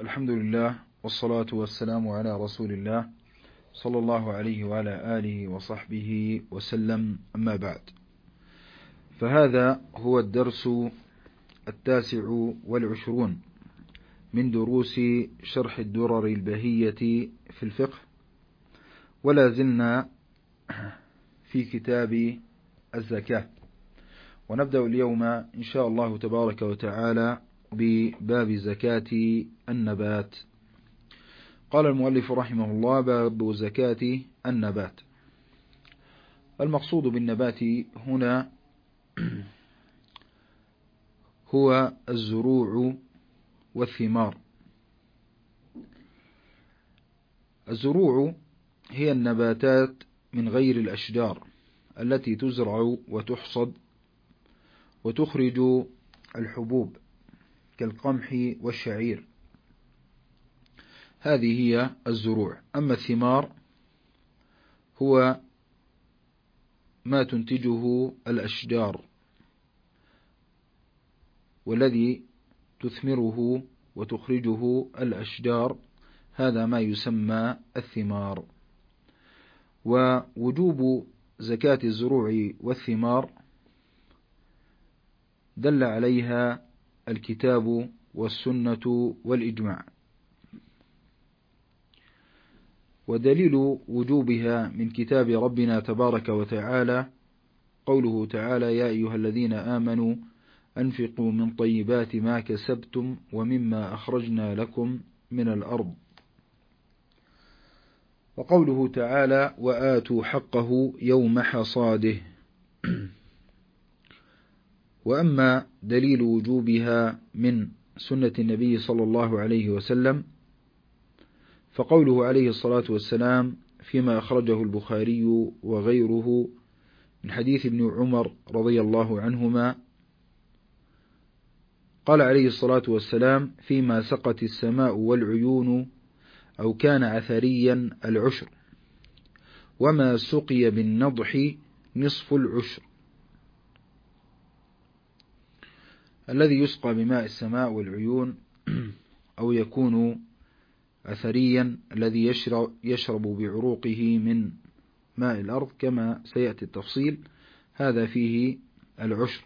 الحمد لله والصلاة والسلام على رسول الله صلى الله عليه وعلى آله وصحبه وسلم، أما بعد، فهذا هو الدرس 29 من دروس شرح الدرر البهية في الفقه، ولا زلنا في كتاب الزكاة، ونبدأ اليوم إن شاء الله تبارك وتعالى بباب زكاة النبات. قال المؤلف رحمه الله: باب زكاة النبات. المقصود بالنبات هنا هو الزروع والثمار. الزروع هي النباتات من غير الأشجار التي تزرع وتحصد وتخرج الحبوب كالقمح والشعير، هذه هي الزروع. أما الثمار هو ما تنتجه الأشجار والذي تثمره وتخرجه الأشجار، هذا ما يسمى الثمار. ووجوب زكاة الزروع والثمار دل عليها الكتاب والسنة والإجماع، ودليل وجوبها من كتاب ربنا تبارك وتعالى قوله تعالى: يا أيها الذين آمنوا أنفقوا من طيبات ما كسبتم ومما أخرجنا لكم من الأرض. وقوله تعالى: وآتوا حقه يوم حصاده. وأما دليل وجوبها من سنة النبي صلى الله عليه وسلم فقوله عليه الصلاة والسلام فيما أخرجه البخاري وغيره من حديث ابن عمر رضي الله عنهما، قال عليه الصلاة والسلام: فيما سقت السماء والعيون أو كان عثريا العشر، وما سقي بالنضح نصف العشر. الذي يسقى بماء السماء والعيون أو يكون أثريا الذي يشرب بعروقه من ماء الأرض كما سيأتي التفصيل، هذا فيه العشر،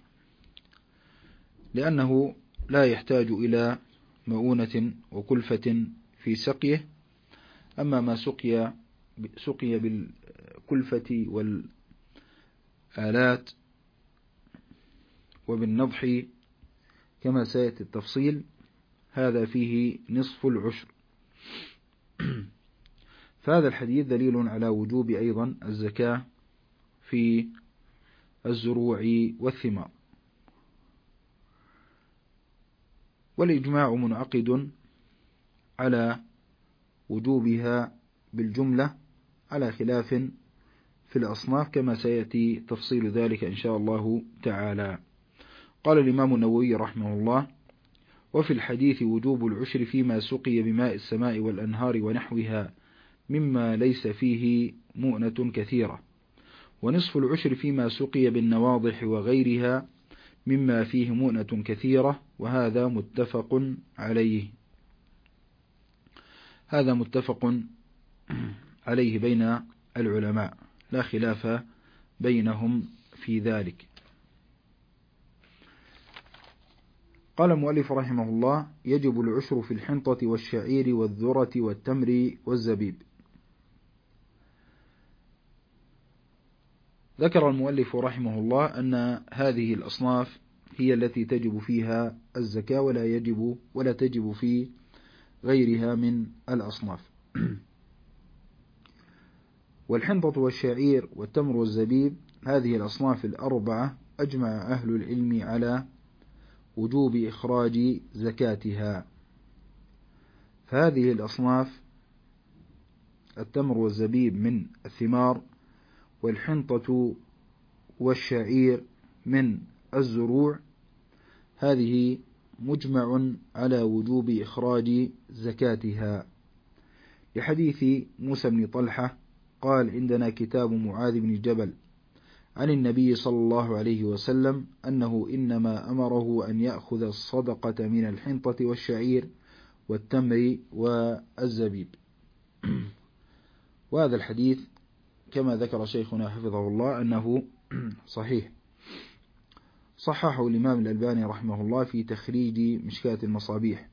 لأنه لا يحتاج إلى مؤونة وكلفة في سقيه. أما ما سقي بالكلفة والآلات وبالنضح كما سيأتي التفصيل، هذا فيه نصف العشر. فهذا الحديث دليل على وجوب أيضا الزكاة في الزروع والثمار. والإجماع منعقد على وجوبها بالجملة على خلاف في الأصناف كما سيأتي تفصيل ذلك إن شاء الله تعالى. قال الإمام النووي رحمه الله: وفي الحديث وجوب العشر فيما سقي بماء السماء والأنهار ونحوها مما ليس فيه مؤنة كثيرة، ونصف العشر فيما سقي بالنواضح وغيرها مما فيه مؤنة كثيرة، وهذا متفق عليه. هذا متفق عليه بين العلماء، لا خلاف بينهم في ذلك. قال المؤلف رحمه الله: يجب العشر في الحنطة والشعير والذرة والتمر والزبيب. ذكر المؤلف رحمه الله أن هذه الأصناف هي التي تجب فيها الزكاة، ولا تجب في غيرها من الأصناف. والحنطة والشعير والتمر والزبيب، هذه الأصناف الأربعة أجمع أهل العلم على وجوب إخراج زكاتها. فهذه الأصناف التمر والزبيب من الثمار، والحنطة والشعير من الزروع، هذه مجمع على وجوب إخراج زكاتها، لحديث موسى بن طلحة قال: عندنا كتاب معاذ بن جبل عن النبي صلى الله عليه وسلم أنه إنما أمره أن يأخذ الصدقة من الحنطة والشعير والتمر والزبيب. وهذا الحديث كما ذكر شيخنا حفظه الله أنه صحيح، صححه الإمام الألباني رحمه الله في تخريج مشكاة المصابيح،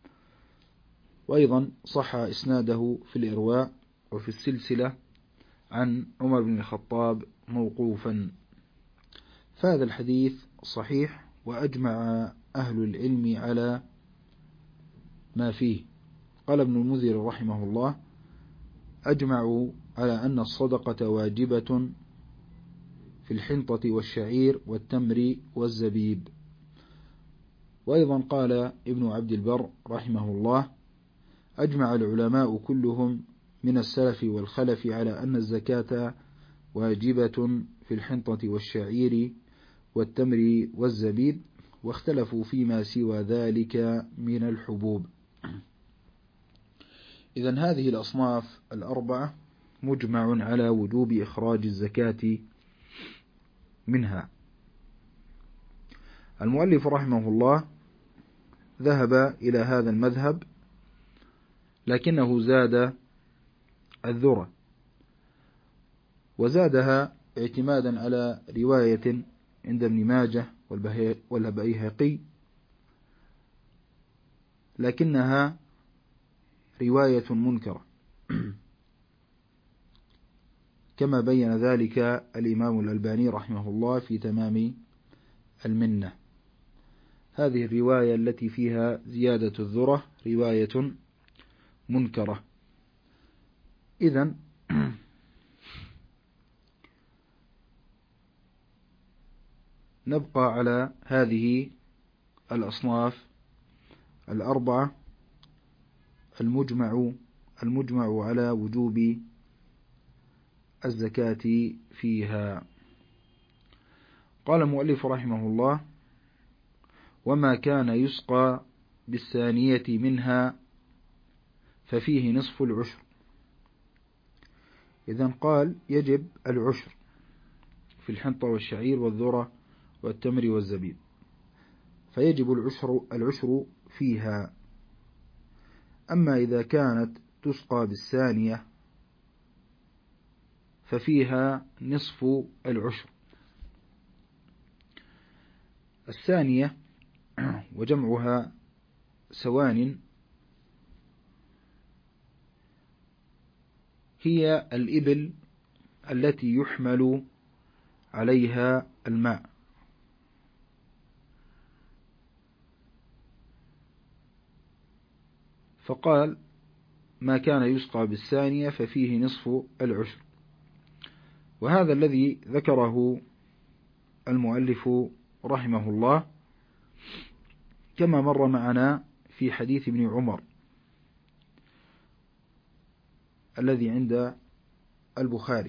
وأيضا صح إسناده في الإرواء وفي السلسلة عن عمر بن الخطاب موقوفا. فهذا الحديث صحيح، وأجمع أهل العلم على ما فيه. قال ابن المنذر رحمه الله: أجمعوا على أن الصدقة واجبة في الحنطة والشعير والتمر والزبيب. وأيضا قال ابن عبد البر رحمه الله: أجمع العلماء كلهم من السلف والخلف على أن الزكاة واجبة في الحنطة والشعير والتمر والزبيب، واختلفوا فيما سوى ذلك من الحبوب. إذن هذه الأصناف الأربعة مجمع على وجوب إخراج الزكاة منها. المؤلف رحمه الله ذهب إلى هذا المذهب، لكنه زاد الذرة، وزادها اعتمادا على رواية عند ابن ماجه والبيهقي، لكنها رواية منكرة كما بين ذلك الإمام الألباني رحمه الله في تمام المنة. هذه الرواية التي فيها زيادة الذرة رواية منكرة. إذن نبقى على هذه الأصناف الأربعة المجمع على وجوب الزكاة فيها. قال المؤلف رحمه الله: وما كان يسقى بالثانية منها ففيه نصف العشر. إذن قال يجب العشر في الحنطة والشعير والذرة والتمر والزبيب، فيجب العشر فيها. أما إذا كانت تسقى بالثانية ففيها نصف العشر. الثانية وجمعها سوان هي الإبل التي يحمل عليها الماء، فقال ما كان يسقى بالثانية ففيه نصف العشر. وهذا الذي ذكره المؤلف رحمه الله كما مر معنا في حديث ابن عمر الذي عند البخاري،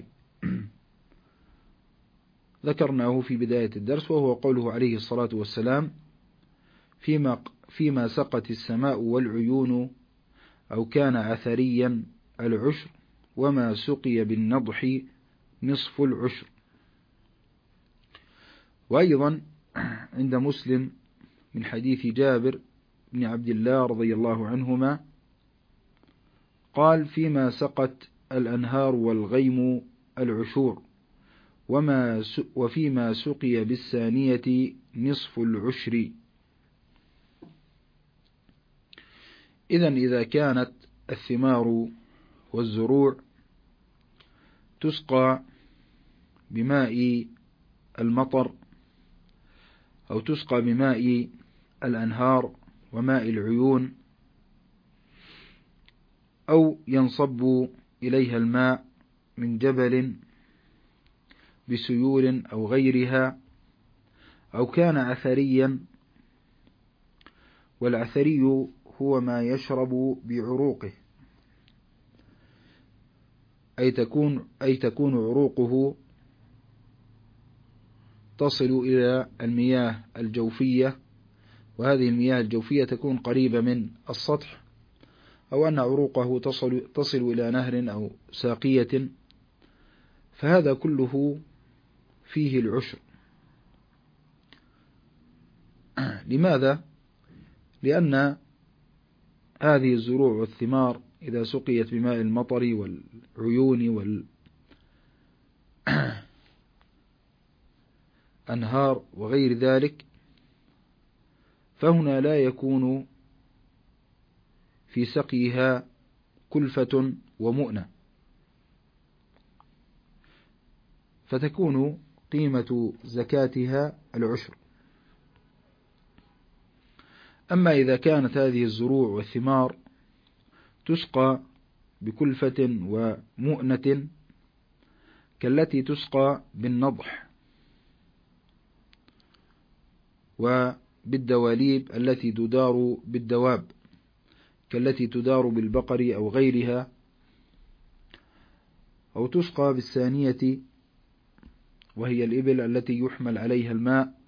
ذكرناه في بداية الدرس، وهو قوله عليه الصلاة والسلام: فيما سقت السماء والعيون أو كان عثريا العشر، وما سقي بالنضح نصف العشر. وأيضا عند مسلم من حديث جابر بن عبد الله رضي الله عنهما قال: فيما سقت الأنهار والغيم العشور، وفيما سقي بالثانية نصف العشر. إذن إذا كانت الثمار والزروع تسقى بماء المطر أو تسقى بماء الأنهار وماء العيون، أو ينصب إليها الماء من جبل بسيول أو غيرها، أو كان عثريا، والعثري هو ما يشرب بعروقه، أي تكون عروقه تصل إلى المياه الجوفية، وهذه المياه الجوفية تكون قريبة من السطح، أو أن عروقه تصل إلى نهر أو ساقية، فهذا كله فيه العشر. لماذا؟ لأن هذه الزروع والثمار إذا سقيت بماء المطر والعيون والأنهار وغير ذلك، فهنا لا يكون في سقيها كلفة ومؤنة، فتكون قيمة زكاتها العشر. أما إذا كانت هذه الزروع والثمار تسقى بكلفة ومؤنة كالتي تسقى بالنضح وبالدواليب التي تدار بالدواب كالتي تدار بالبقر أو غيرها، أو تسقى بالثانية وهي الإبل التي يحمل عليها الماء،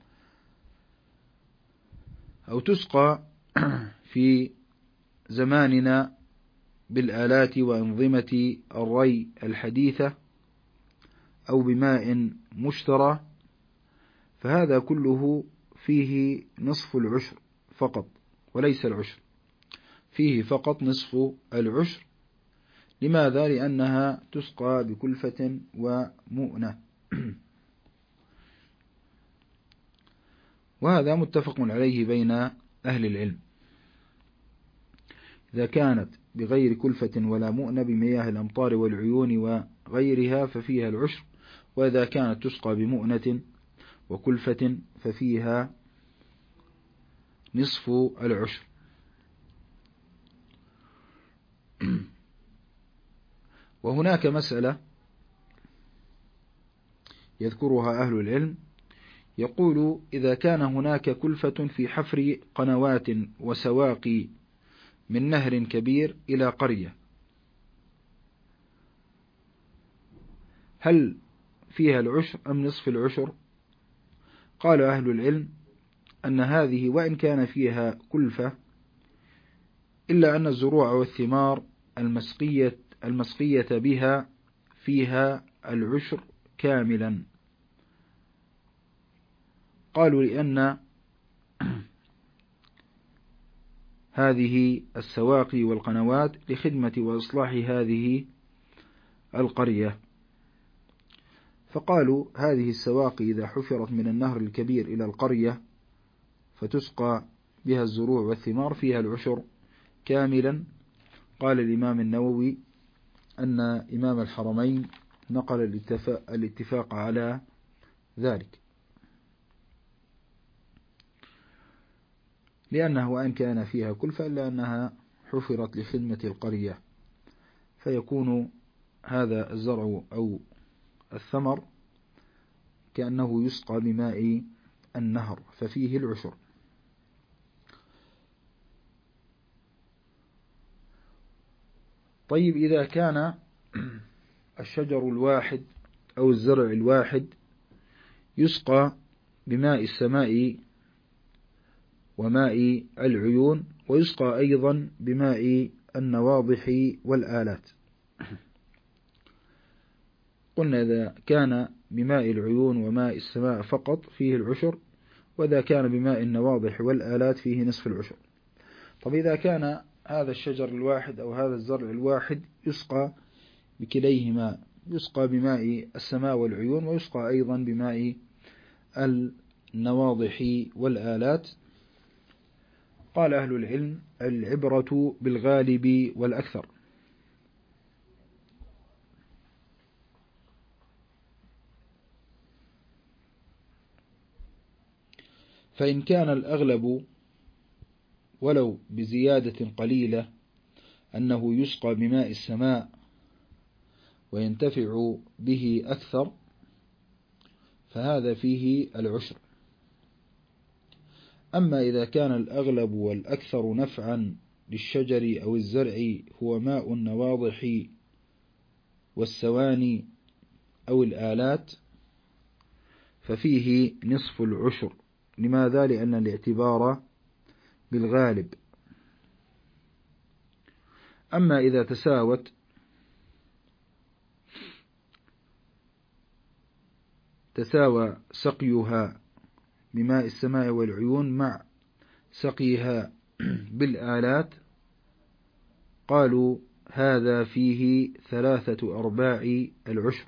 أو تسقى في زماننا بالآلات وأنظمة الري الحديثة أو بماء مشترى، فهذا كله فيه نصف العشر فقط وليس العشر، فيه فقط نصف العشر. لماذا؟ لأنها تسقى بكلفة ومؤنة. وهذا متفق عليه بين أهل العلم. إذا كانت بغير كلفة ولا مؤنة بمياه الأمطار والعيون وغيرها ففيها العشر، وإذا كانت تسقى بمؤنة وكلفة ففيها نصف العشر. وهناك مسألة يذكرها أهل العلم، يقول إذا كان هناك كلفة في حفر قنوات وسواقي من نهر كبير إلى قرية، هل فيها العشر أم نصف العشر؟ قال أهل العلم أن هذه وإن كان فيها كلفة إلا أن الزروع والثمار المسقية بها فيها العشر كاملا. قالوا لأن هذه السواقي والقنوات لخدمة وإصلاح هذه القرية، فقالوا هذه السواقي إذا حفرت من النهر الكبير إلى القرية فتسقى بها الزروع والثمار فيها العشر كاملا. قال الإمام النووي أن إمام الحرمين نقل الاتفاق على ذلك، لأنه وإن كان فيها كلفة إلا أنها حفرت لخدمة القرية، فيكون هذا الزرع أو الثمر كأنه يسقى بماء النهر ففيه العشر. طيب إذا كان الشجر الواحد أو الزرع الواحد يسقى بماء السماء وماء العيون، ويسقى أيضا بماء النواضح والآلات، قلنا إذا كان بماء العيون وماء السماء فقط فيه العشر، وإذا كان بماء النواضح والآلات فيه نصف العشر. طب إذا كان هذا الشجر الواحد أو هذا الزرع الواحد يسقى بكليهما، يسقى بماء السماء والعيون ويسقى أيضا بماء النواضح والآلات، قال أهل العلم العبرة بالغالب والأكثر. فإن كان الأغلب ولو بزيادة قليلة أنه يسقى بماء السماء وينتفع به أكثر فهذا فيه العشر. أما إذا كان الأغلب والأكثر نفعا للشجر أو الزرع هو ماء النواضح والسواني أو الآلات ففيه نصف العشر. لماذا؟ لأن الاعتبار بالغالب. أما إذا تساوى سقيها بماء السماء والعيون مع سقيها بالآلات قالوا هذا فيه 3/4 العشر،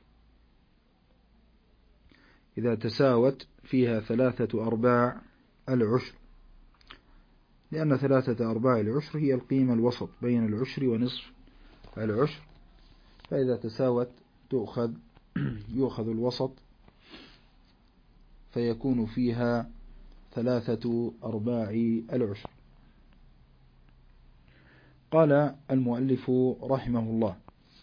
إذا تساوت فيها 3/4 العشر، لأن 3/4 العشر هي القيمة الوسط بين العشر ونصف العشر، فإذا تساوت يؤخذ الوسط فيكون فيها 3/4 العشر. قال المؤلف رحمه الله: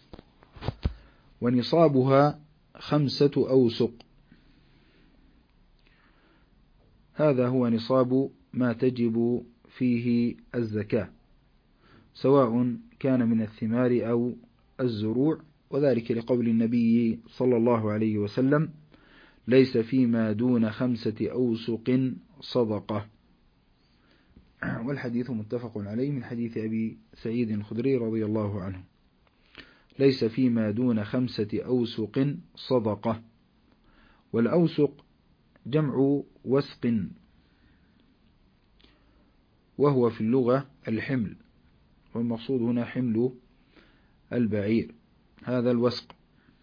ونصابها 5 أوسق. هذا هو نصاب ما تجب فيه الزكاة، سواء كان من الثمار أو الزروع، وذلك لقول النبي صلى الله عليه وسلم: ليس فيما دون 5 أوسق صدقة. والحديث متفق عليه من حديث أبي سعيد الخدري رضي الله عنه: ليس فيما دون 5 أوسق صدقة. والأوسق جمع وسق، وهو في اللغة الحمل، والمقصود هنا حمل البعير، هذا الوسق.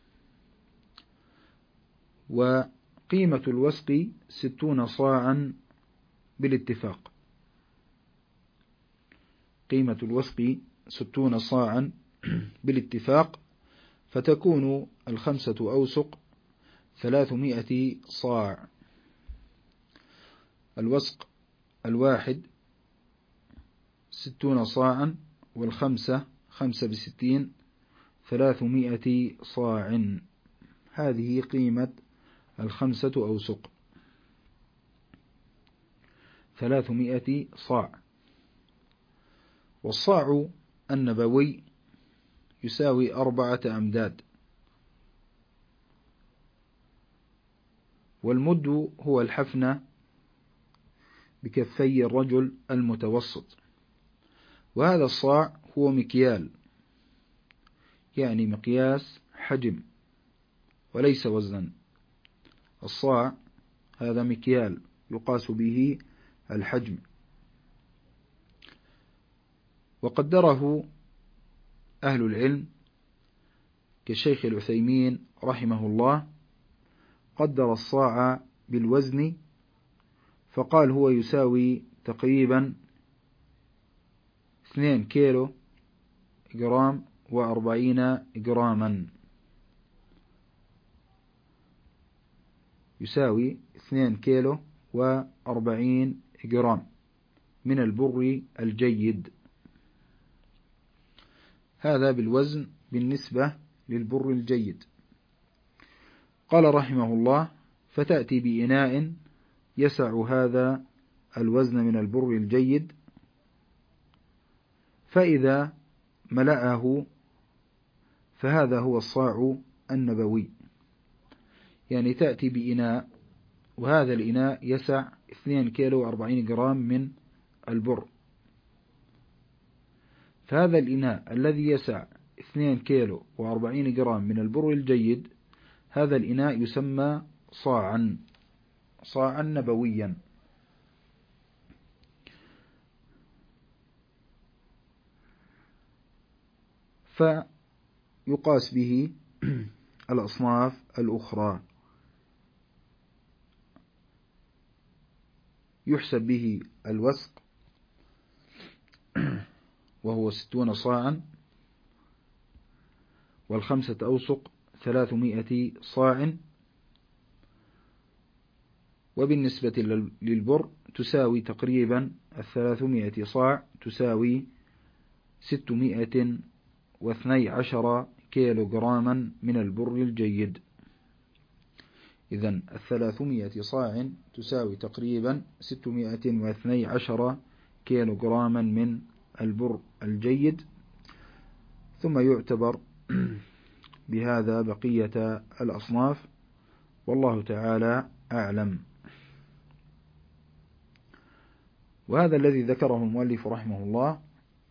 وقيمة الوسق 60 صاعا بالاتفاق، قيمة الوسق 60 صاعا بالاتفاق، فتكون 5 أوسق 300 صاع. الوسق الواحد 60 صاعا، والخمسة 5 ب60 300 صاع. هذه قيمة 5 أوسق 300 صاع. والصاع النبوي يساوي 4 أمداد. والمد هو الحفنة بكفي الرجل المتوسط. وهذا الصاع هو مكيال، يعني مقياس حجم وليس وزنا. الصاع هذا مكيال يقاس به الحجم. وقدره أهل العلم كالشيخ العثيمين رحمه الله، قدر الصاع بالوزن فقال هو يساوي تقريبا 2 كيلو جرام و40 جراما، يساوي 2 كيلو و40 جرام من البر الجيد. هذا بالوزن بالنسبة للبر الجيد. قال رحمه الله: فتأتي بإناء يسع هذا الوزن من البر الجيد، فإذا ملأه فهذا هو الصاع النبوي. يعني تأتي بإناء، وهذا الإناء يسع 2 كيلو و40 جرام من البر، فهذا الإناء الذي يسع 2 كيلو و40 جرام من البر الجيد، هذا الإناء يسمى صاعا نبويا. فيقاس به الأصناف الأخرى، يحسب به الوسق وهو 60 صاعا، والخمسة أوسق 300 صاع. وبالنسبة للبر تساوي تقريبا 300 صاع تساوي 612 كيلو جراما من البر الجيد. إذن 300 صاع تساوي تقريبا 612 كيلو جراما من البر الجيد. ثم يعتبر بهذا بقية الأصناف، والله تعالى أعلم. وهذا الذي ذكره المؤلف رحمه الله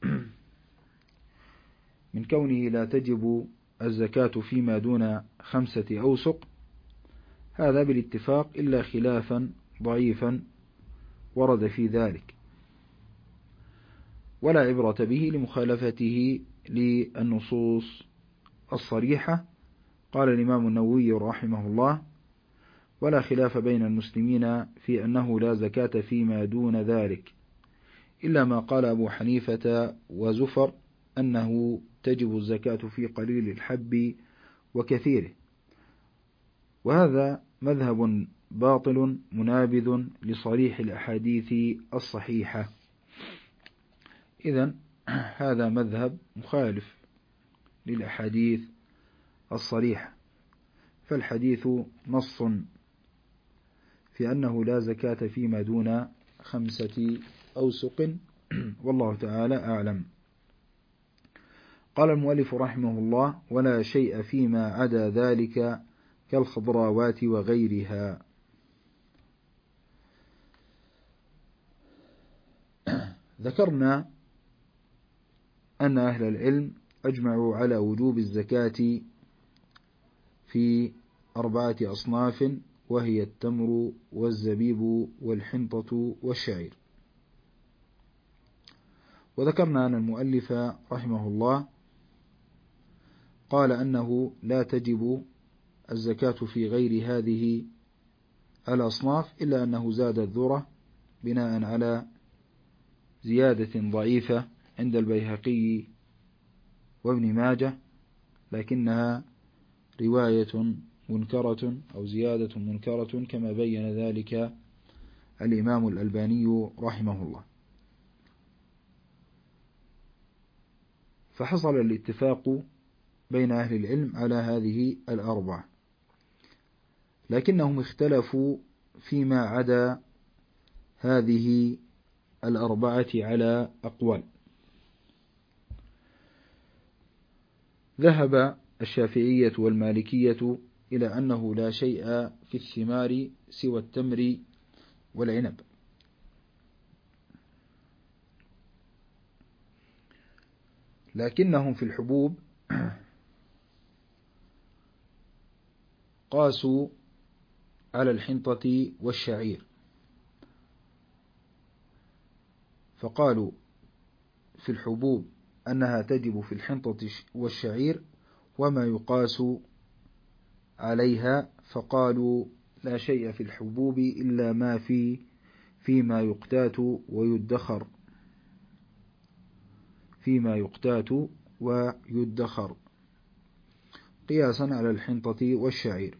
من كونه لا تجب الزكاة فيما دون 5 أوسق، هذا بالاتفاق إلا خلافا ضعيفا ورد في ذلك. ولا عبرة به لمخالفته للنصوص الصريحة. قال الإمام النووي رحمه الله: ولا خلاف بين المسلمين في أنه لا زكاة فيما دون ذلك، إلا ما قال أبو حنيفة وزفر أنه تجب الزكاة في قليل الحب وكثيره، وهذا مذهب باطل منابذ لصريح الأحاديث الصحيحة. إذن هذا مذهب مخالف للأحاديث الصريحة، فالحديث نص في أنه لا زكاة فيما دون 5 أوسق، والله تعالى أعلم. قال المؤلف رحمه الله: ولا شيء فيما عدا ذلك كالخضراوات وغيرها. ذكرنا أن أهل العلم أجمعوا على وجوب الزكاة في 4 أصناف، وهي التمر والزبيب والحنطة والشعير. وذكرنا أن المؤلف رحمه الله قال أنه لا تجب الزكاة في غير هذه الأصناف، إلا أنه زاد الذرة بناء على زيادة ضعيفة عند البيهقي وابن ماجه، لكنها رواية منكرة أو زيادة منكرة كما بين ذلك الإمام الألباني رحمه الله. فحصل الاتفاق بين أهل العلم على هذه 4، لكنهم اختلفوا فيما عدا هذه 4 على أقوال. ذهب الشافعية والمالكية إلى أنه لا شيء في الثمار سوى التمر والعنب، لكنهم في الحبوب قاسوا على الحنطة والشعير، فقالوا في الحبوب أنها تجب في الحنطة والشعير وما يقاس عليها، فقالوا لا شيء في الحبوب إلا ما فيما يقتات ويدخر قياسا على الحنطة والشعير.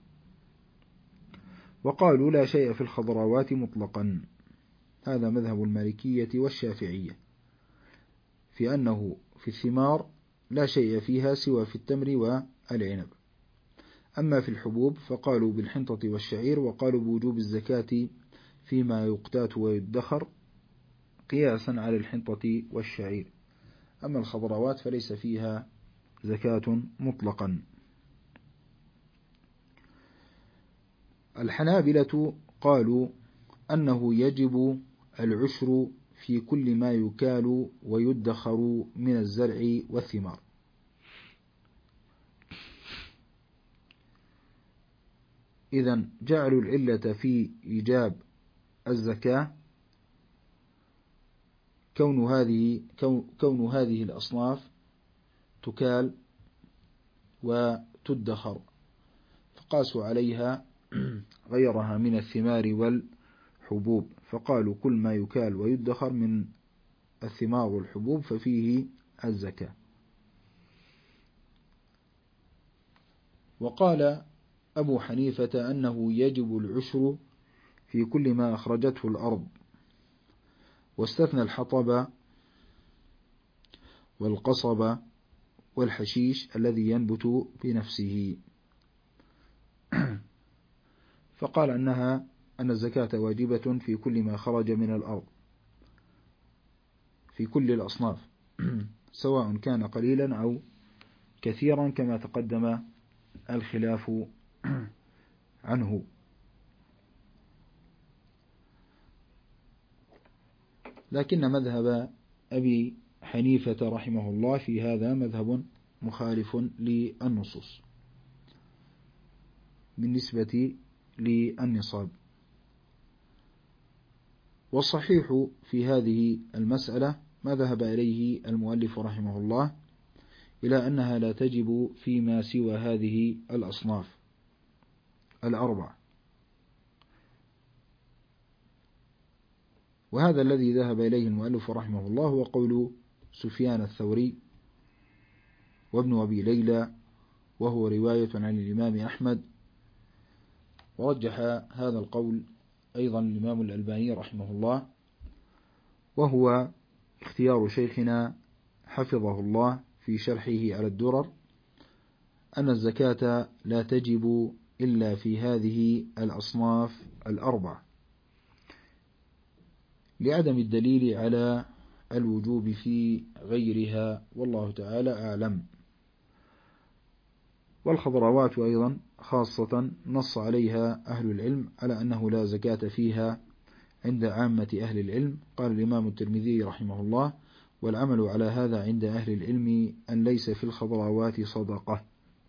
وقالوا لا شيء في الخضروات مطلقا، هذا مذهب المالكية والشافعية، في أنه في الثمار لا شيء فيها سوى في التمر والعنب. أما في الحبوب فقالوا بالحنطة والشعير، وقالوا بوجوب الزكاة فيما يقتات ويدخر قياسا على الحنطة والشعير. أما الخضروات فليس فيها زكاة مطلقا. الحنابلة قالوا أنه يجب العشر في كل ما يكال ويدخر من الزرع والثمار. إذن جعلوا العلة في إيجاب الزكاة كون هذه الأصناف تكال وتدخر، فقاسوا عليها غيرها من الثمار والحبوب، فقالوا كل ما يكال ويدخر من الثمار والحبوب ففيه الزكاة. وقال أبو حنيفة أنه يجب العشر في كل ما أخرجته الأرض، واستثنى الحطب والقصب والحشيش الذي ينبت بنفسه، فقال أن الزكاة واجبة في كل ما خرج من الأرض في كل الأصناف سواء كان قليلا أو كثيرا، كما تقدم الخلاف عنه. لكن مذهب أبي حنيفة رحمه الله في هذا مذهب مخالف للنصوص بالنسبة للنصاب. والصحيح في هذه المسألة ما ذهب إليه المؤلف رحمه الله إلى أنها لا تجب فيما سوى هذه الأصناف الأربع، وهذا الذي ذهب إليه المؤلف رحمه الله هو قول سفيان الثوري وابن أبي ليلى، وهو رواية عن الإمام أحمد، ورجح هذا القول أيضا الإمام الألباني رحمه الله، وهو اختيار شيخنا حفظه الله في شرحه على الدرر، أن الزكاة لا تجب إلا في هذه الأصناف الأربع، لعدم الدليل على الوجوب في غيرها، والله تعالى أعلم. والخضروات أيضا خاصة نص عليها أهل العلم على أنه لا زكاة فيها عند عامة أهل العلم. قال الإمام الترمذي رحمه الله: والعمل على هذا عند أهل العلم أن ليس في الخضروات صدقة.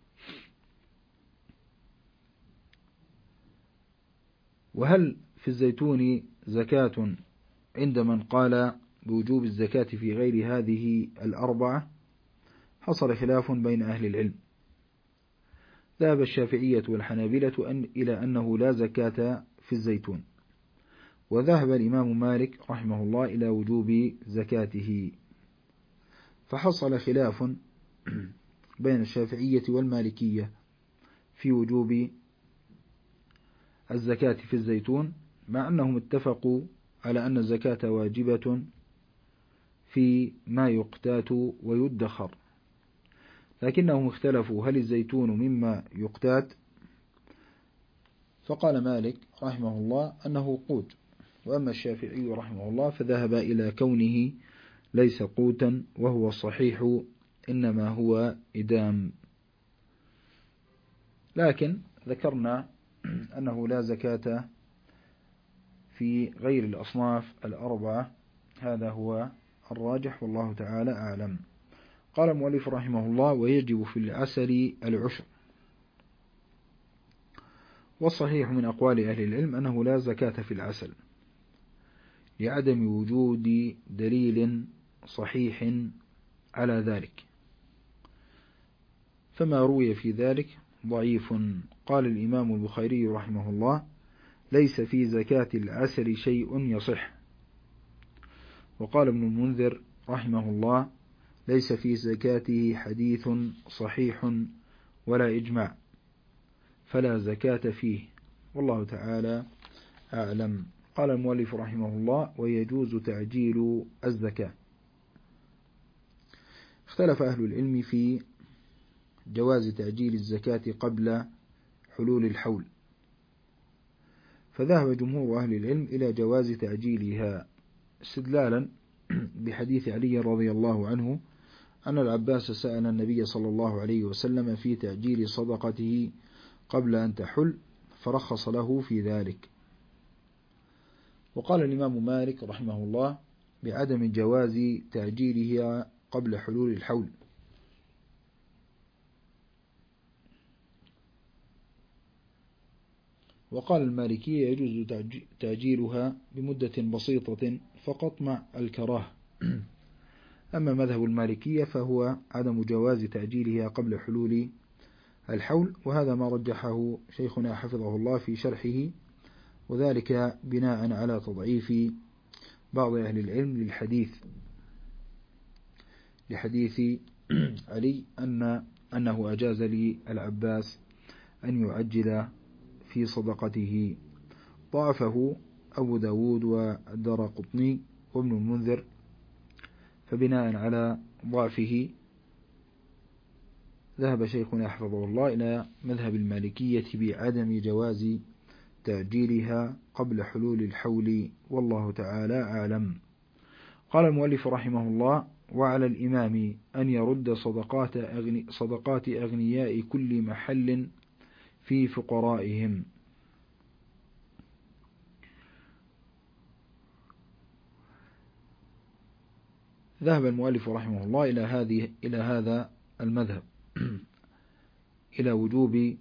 وهل في الزيتون زكاة عند من قال بوجوب الزكاة في غير هذه الأربعة؟ حصل خلاف بين أهل العلم. ذهب الشافعية والحنابلة إلى أنه لا زكاة في الزيتون، وذهب الإمام مالك رحمه الله إلى وجوب زكاته، فحصل خلاف بين الشافعية والمالكية في وجوب الزكاة في الزيتون، مع أنهم اتفقوا على أن الزكاة واجبة في ما يقتات ويدخر، لكنهم اختلفوا هل الزيتون مما يقتات، فقال مالك رحمه الله أنه قوت، وأما الشافعي رحمه الله فذهب إلى كونه ليس قوتا، وهو الصحيح إنما هو إدام. لكن ذكرنا أنه لا زكاة في غير الأصناف الأربعة، هذا هو الراجح والله تعالى أعلم. قال المؤلف رحمه الله: ويجب في العسل العشر. والصحيح من أقوال أهل العلم أنه لا زكاة في العسل، لعدم وجود دليل صحيح على ذلك، فما روي في ذلك ضعيف. قال الإمام البخاري رحمه الله: ليس في زكاة العسل شيء يصح. وقال ابن المنذر رحمه الله: ليس في زكاته حديث صحيح ولا إجماع، فلا زكاة فيه، والله تعالى أعلم. قال المؤلف رحمه الله: ويجوز تعجيل الزكاة. اختلف أهل العلم في جواز تعجيل الزكاة قبل حلول الحول، فذهب جمهور أهل العلم إلى جواز تعجيلها، استدلالا بحديث علي رضي الله عنه أن العباس سأل النبي صلى الله عليه وسلم في تعجيل صدقته قبل أن تحل، فرخص له في ذلك. وقال الإمام مالك رحمه الله بعدم جواز تعجيلها قبل حلول الحول. وقال المالكية يجوز تعجيلها بمدة بسيطة فقط مع الكراهة. أما مذهب المالكية فهو عدم جواز تعجيلها قبل حلول الحول، وهذا ما رجحه شيخنا حفظه الله في شرحه، وذلك بناء على تضعيف بعض أهل العلم لحديث علي أنه أجاز للعباس أن يعجل في صدقته. ضعفه أبو داود والدارقطني وابن المنذر، فبناء على ضعفه ذهب شيخنا حفظه الله إلى مذهب المالكية بعدم جواز تعجيلها قبل حلول الحول، والله تعالى أعلم. قال المؤلف رحمه الله: وعلى الإمام أن يرد صدقات أغنياء كل محل في فقرائهم. ذهب المؤلف رحمه الله إلى هذا المذهب، إلى وجوب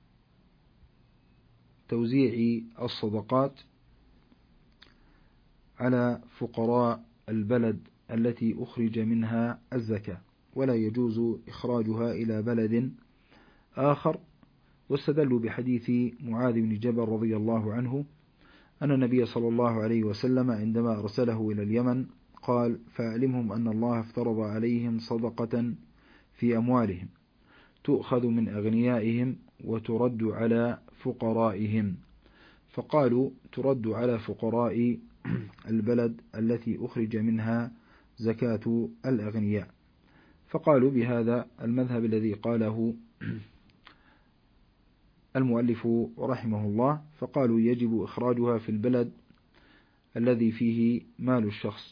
توزيع الصدقات على فقراء البلد التي أخرج منها الزكاة، ولا يجوز إخراجها إلى بلد آخر. واستدلوا بحديث معاذ بن جبل رضي الله عنه أن النبي صلى الله عليه وسلم عندما أرسله إلى اليمن قال: فأعلمهم أن الله افترض عليهم صدقة في أموالهم تؤخذ من أغنيائهم وترد على فقرائهم. فقالوا: ترد على فقراء البلد التي أخرج منها زكاة الأغنياء. فقالوا بهذا المذهب الذي قاله المؤلف رحمه الله، فقالوا يجب إخراجها في البلد الذي فيه مال الشخص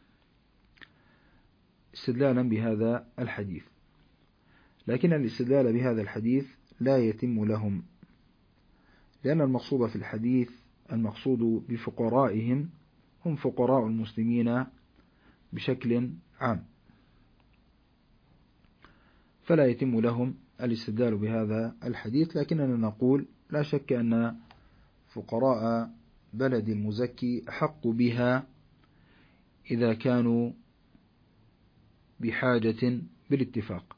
استدلالا بهذا الحديث. لكن الاستدلال بهذا الحديث لا يتم لهم، لأن المقصود في الحديث المقصود بفقرائهم هم فقراء المسلمين بشكل عام، فلا يتم لهم الاستدلال بهذا الحديث. لكننا نقول لا شك أن فقراء بلد المزكي أحق بها إذا كانوا بحاجة بالاتفاق،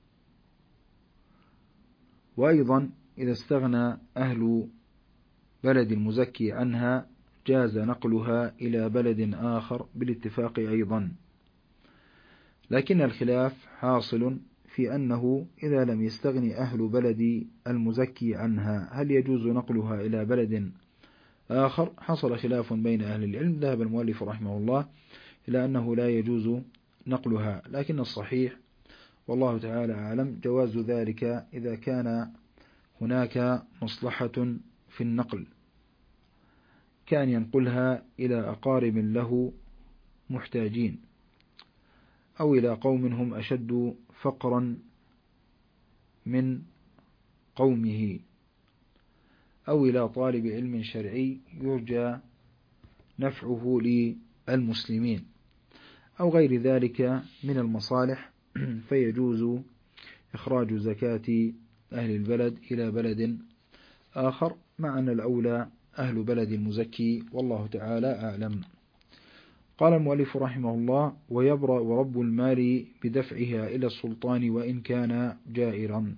وأيضا إذا استغنى أهل بلد المزكي عنها جاز نقلها إلى بلد آخر بالاتفاق أيضا. لكن الخلاف حاصل في أنه إذا لم يستغني أهل بلد المزكي عنها هل يجوز نقلها إلى بلد آخر؟ حصل خلاف بين أهل العلم. ذهب المؤلف رحمه الله إلى أنه لا يجوز نقلها، لكن الصحيح والله تعالى أعلم جواز ذلك إذا كان هناك مصلحة في النقل، كان ينقلها إلى أقارب له محتاجين، أو إلى قوم هم أشد فقرا من قومه، أو إلى طالب علم شرعي يرجى نفعه للمسلمين، أو غير ذلك من المصالح، فيجوز إخراج زكاة أهل البلد إلى بلد آخر، مع أن الأولى أهل بلد المزكي والله تعالى أعلم. قال المؤلف رحمه الله: ويبرأ رب المال بدفعها إلى السلطان وإن كان جائرا.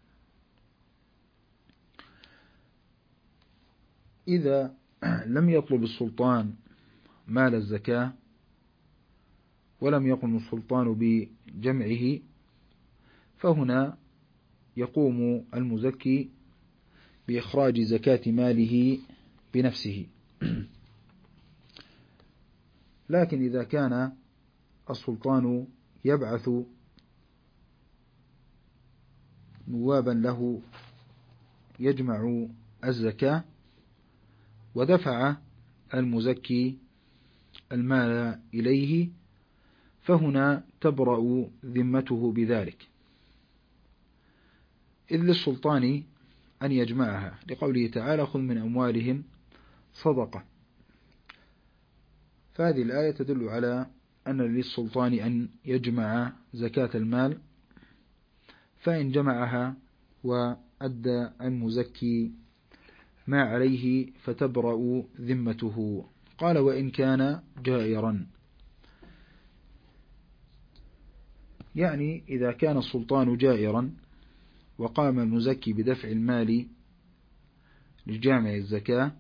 إذا لم يطلب السلطان مال الزكاة ولم يقم السلطان بجمعه، فهنا يقوم المزكي بإخراج زكاة ماله بنفسه. لكن إذا كان السلطان يبعث نوابا له يجمع الزكاة ودفع المزكي المال إليه، فهنا تبرأ ذمته بذلك، إذ للسلطان أن يجمعها، لقوله تعالى: خذ من أموالهم صدقة. فهذه الآية تدل على أن للسلطان أن يجمع زكاة المال، فإن جمعها وأدى المزكي ما عليه فتبرأ ذمته. قال: وإن كان جائرا، يعني إذا كان السلطان جائرا وقام المزكي بدفع المال لجامع الزكاة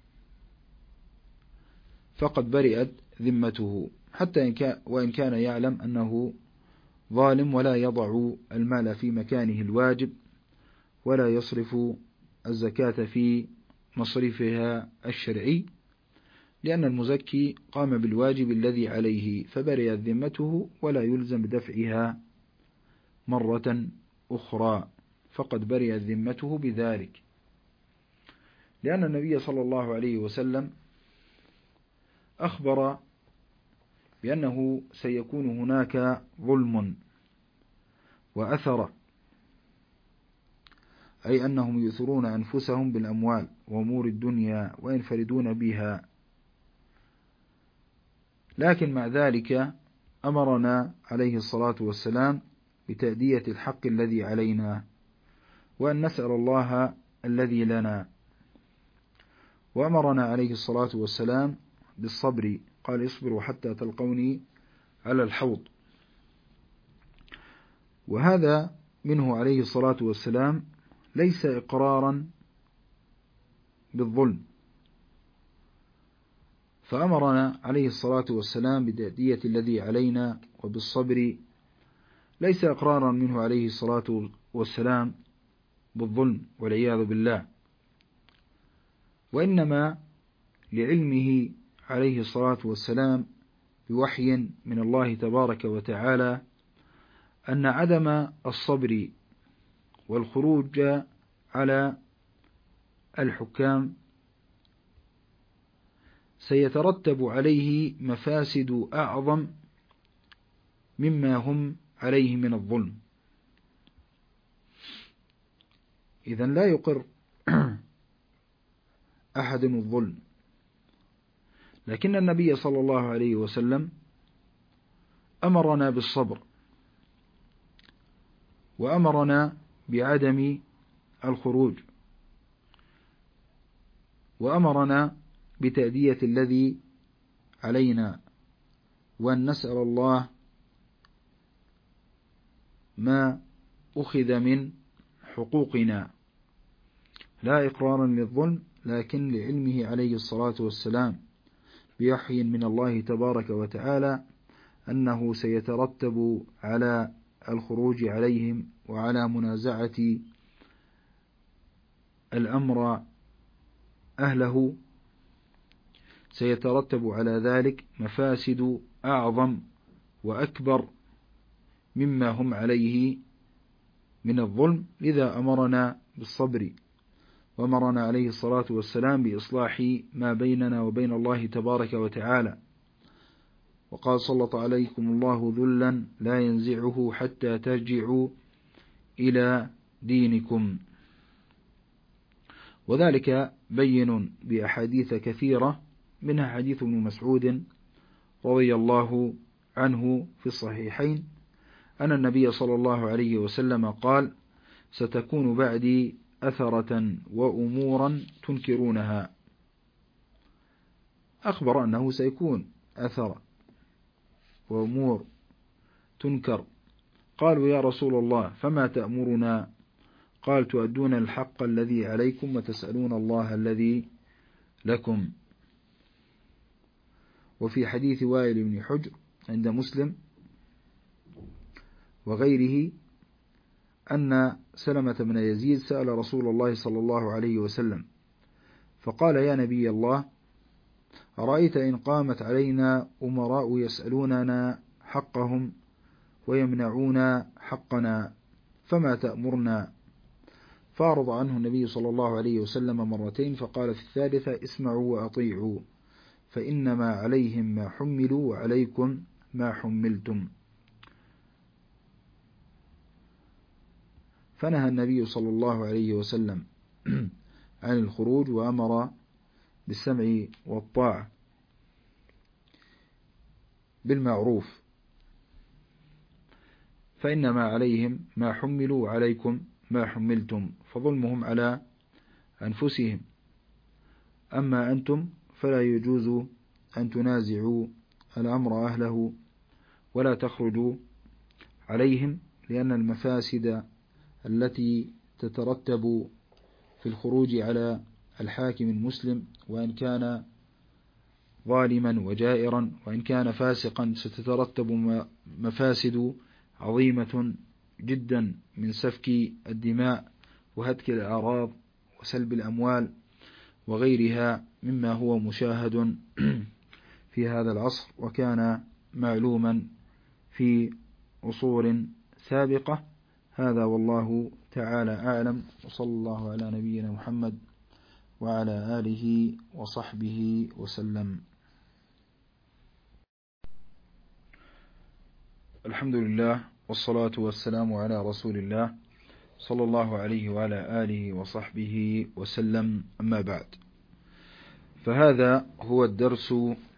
فقد برئت ذمته، حتى وإن كان يعلم أنه ظالم ولا يضع المال في مكانه الواجب ولا يصرف الزكاة في مصرفها الشرعي، لأن المزكي قام بالواجب الذي عليه فبرئت ذمته ولا يلزم بدفعها مرة أخرى، فقد برئت ذمته بذلك، لأن النبي صلى الله عليه وسلم أخبر بأنه سيكون هناك ظلم وأثر، أي أنهم يؤثرون أنفسهم بالأموال وأمور الدنيا وينفردون بها. لكن مع ذلك أمرنا عليه الصلاة والسلام بتأدية الحق الذي علينا، وأن نسأل الله الذي لنا، وأمرنا عليه الصلاة والسلام بالصبر. قال اصبروا حتى تلقوني على الحوض. وهذا منه عليه الصلاة والسلام ليس إقرارا بالظلم، فأمرنا عليه الصلاة والسلام بتأدية الذي علينا وبالصبر، ليس إقرارا منه عليه الصلاة والسلام بالظلم والعياذ بالله، وإنما لعلمه عليه الصلاة والسلام بوحي من الله تبارك وتعالى أن عدم الصبر والخروج على الحكام سيترتب عليه مفاسد أعظم مما هم عليه من الظلم. إذن لا يقر أحد الظلم، لكن النبي صلى الله عليه وسلم أمرنا بالصبر، وأمرنا بعدم الخروج، وأمرنا بتأدية الذي علينا، وأن نسأل الله ما أخذ من حقوقنا، لا إقرارا للظلم، لكن لعلمه عليه الصلاة والسلام بوحي من الله تبارك وتعالى أنه سيترتب على الخروج عليهم وعلى منازعة الأمر أهله، سيترتب على ذلك مفاسد أعظم وأكبر مما هم عليه من الظلم. لذا أمرنا بالصبر، وأمرنا عليه الصلاة والسلام بإصلاح ما بيننا وبين الله تبارك وتعالى، وقال سلط عليكم الله ذلا لا ينزعه حتى ترجعوا إلى دينكم، وذلك بين بأحاديث كثيرة، منها حديث ابن مسعود رضي الله عنه في الصحيحين أن النبي صلى الله عليه وسلم قال: ستكون بعدي أثرة وأمورا تنكرونها. أخبر أنه سيكون أثر وأمور تنكر. قالوا: يا رسول الله فما تأمرنا؟ قال: تؤدون الحق الذي عليكم وتسألون الله الذي لكم. وفي حديث وائل بن حجر عند مسلم وغيره أن سلمة بن يزيد سأل رسول الله صلى الله عليه وسلم فقال: يا نبي الله، أرأيت إن قامت علينا أمراء يسألوننا حقهم ويمنعون حقنا فما تأمرنا؟ فأعرض عنه النبي صلى الله عليه وسلم مرتين، فقال في الثالثة: اسمعوا وأطيعوا، فإنما عليهم ما حملوا وعليكم ما حملتم. فنهى النبي صلى الله عليه وسلم عن الخروج، وأمر بالسمع والطاعة بالمعروف، فإنما عليهم ما حملوا وعليكم ما حملتم، فظلمهم على أنفسهم. أما أنتم فلا يجوز أن تنازعوا الأمر أهله ولا تخرجوا عليهم، لأن المفاسد التي تترتب في الخروج على الحاكم المسلم، وإن كان ظالما وجائرا وإن كان فاسقا، ستترتب مفاسد عظيمة جدا من سفك الدماء وهتك الأعراض وسلب الأموال وغيرها مما هو مشاهد في هذا العصر، وكان معلوما في عصور سابقة. هذا والله تعالى أعلم، وصلى الله على نبينا محمد وعلى آله وصحبه وسلم. الحمد لله، والصلاة والسلام على رسول الله صلى الله عليه وعلى آله وصحبه وسلم. أما بعد، فهذا هو الدرس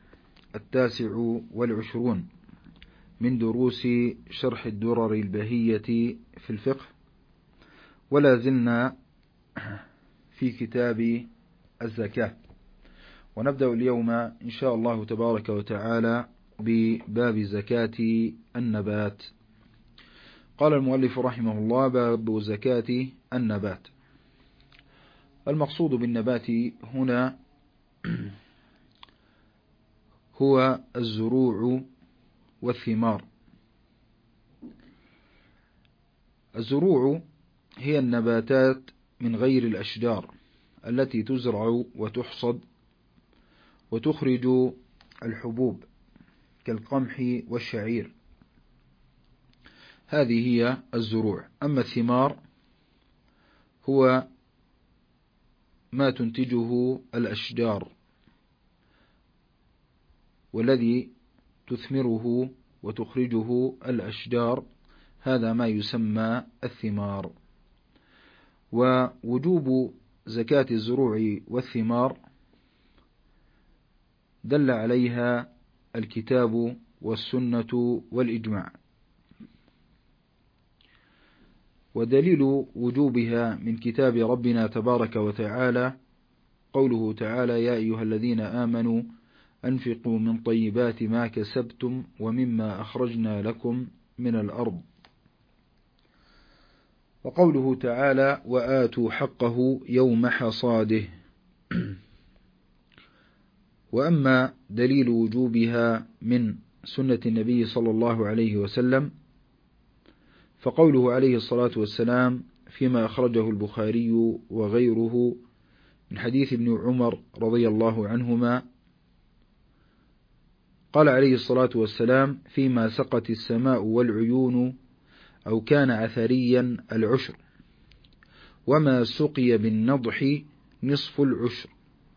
29 من دروس شرح الدرر البهية في الفقه، ولا زلنا في كتاب الزكاة، ونبدأ اليوم إن شاء الله تبارك وتعالى بباب زكاة النبات. قال المؤلف رحمه الله: باب زكاة النبات. المقصود بالنبات هنا هو الزروع والثمار. الزروع هي النباتات من غير الأشجار التي تزرع وتحصد وتخرج الحبوب كالقمح والشعير، هذه هي الزروع. أما الثمار هو ما تنتجه الأشجار والذي تثمره وتخرجه الأشجار، هذا ما يسمى الثمار. ووجوب زكاة الزروع والثمار دل عليها الكتاب والسنة والإجماع، ودليل وجوبها من كتاب ربنا تبارك وتعالى قوله تعالى: يا أيها الذين آمنوا أنفقوا من طيبات ما كسبتم ومما أخرجنا لكم من الأرض. وقوله تعالى: وآتوا حقه يوم حصاده. وأما دليل وجوبها من سنة النبي صلى الله عليه وسلم فقوله عليه الصلاة والسلام فيما أخرجه البخاري وغيره من حديث ابن عمر رضي الله عنهما قال عليه الصلاة والسلام: فيما سقت السماء والعيون أو كان عثريا العشر، وما سقي بالنضح نصف العشر.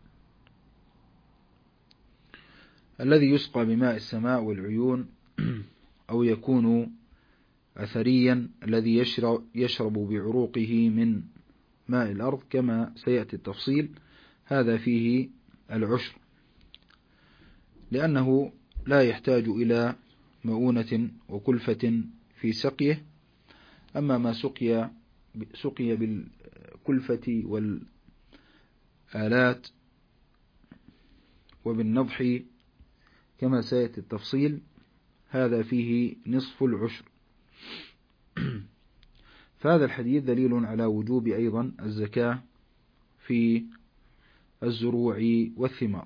الذي يسقى بماء السماء والعيون أو يكون أثريا الذي يشرب بعروقه من ماء الأرض كما سيأتي التفصيل، هذا فيه العشر، لأنه لا يحتاج إلى مؤونة وكلفة في سقيه. أما ما سقي بالكلفة والآلات وبالنضح كما سيأتي التفصيل، هذا فيه نصف العشر. فهذا الحديث دليل على وجوب أيضا الزكاة في الزروع والثمار.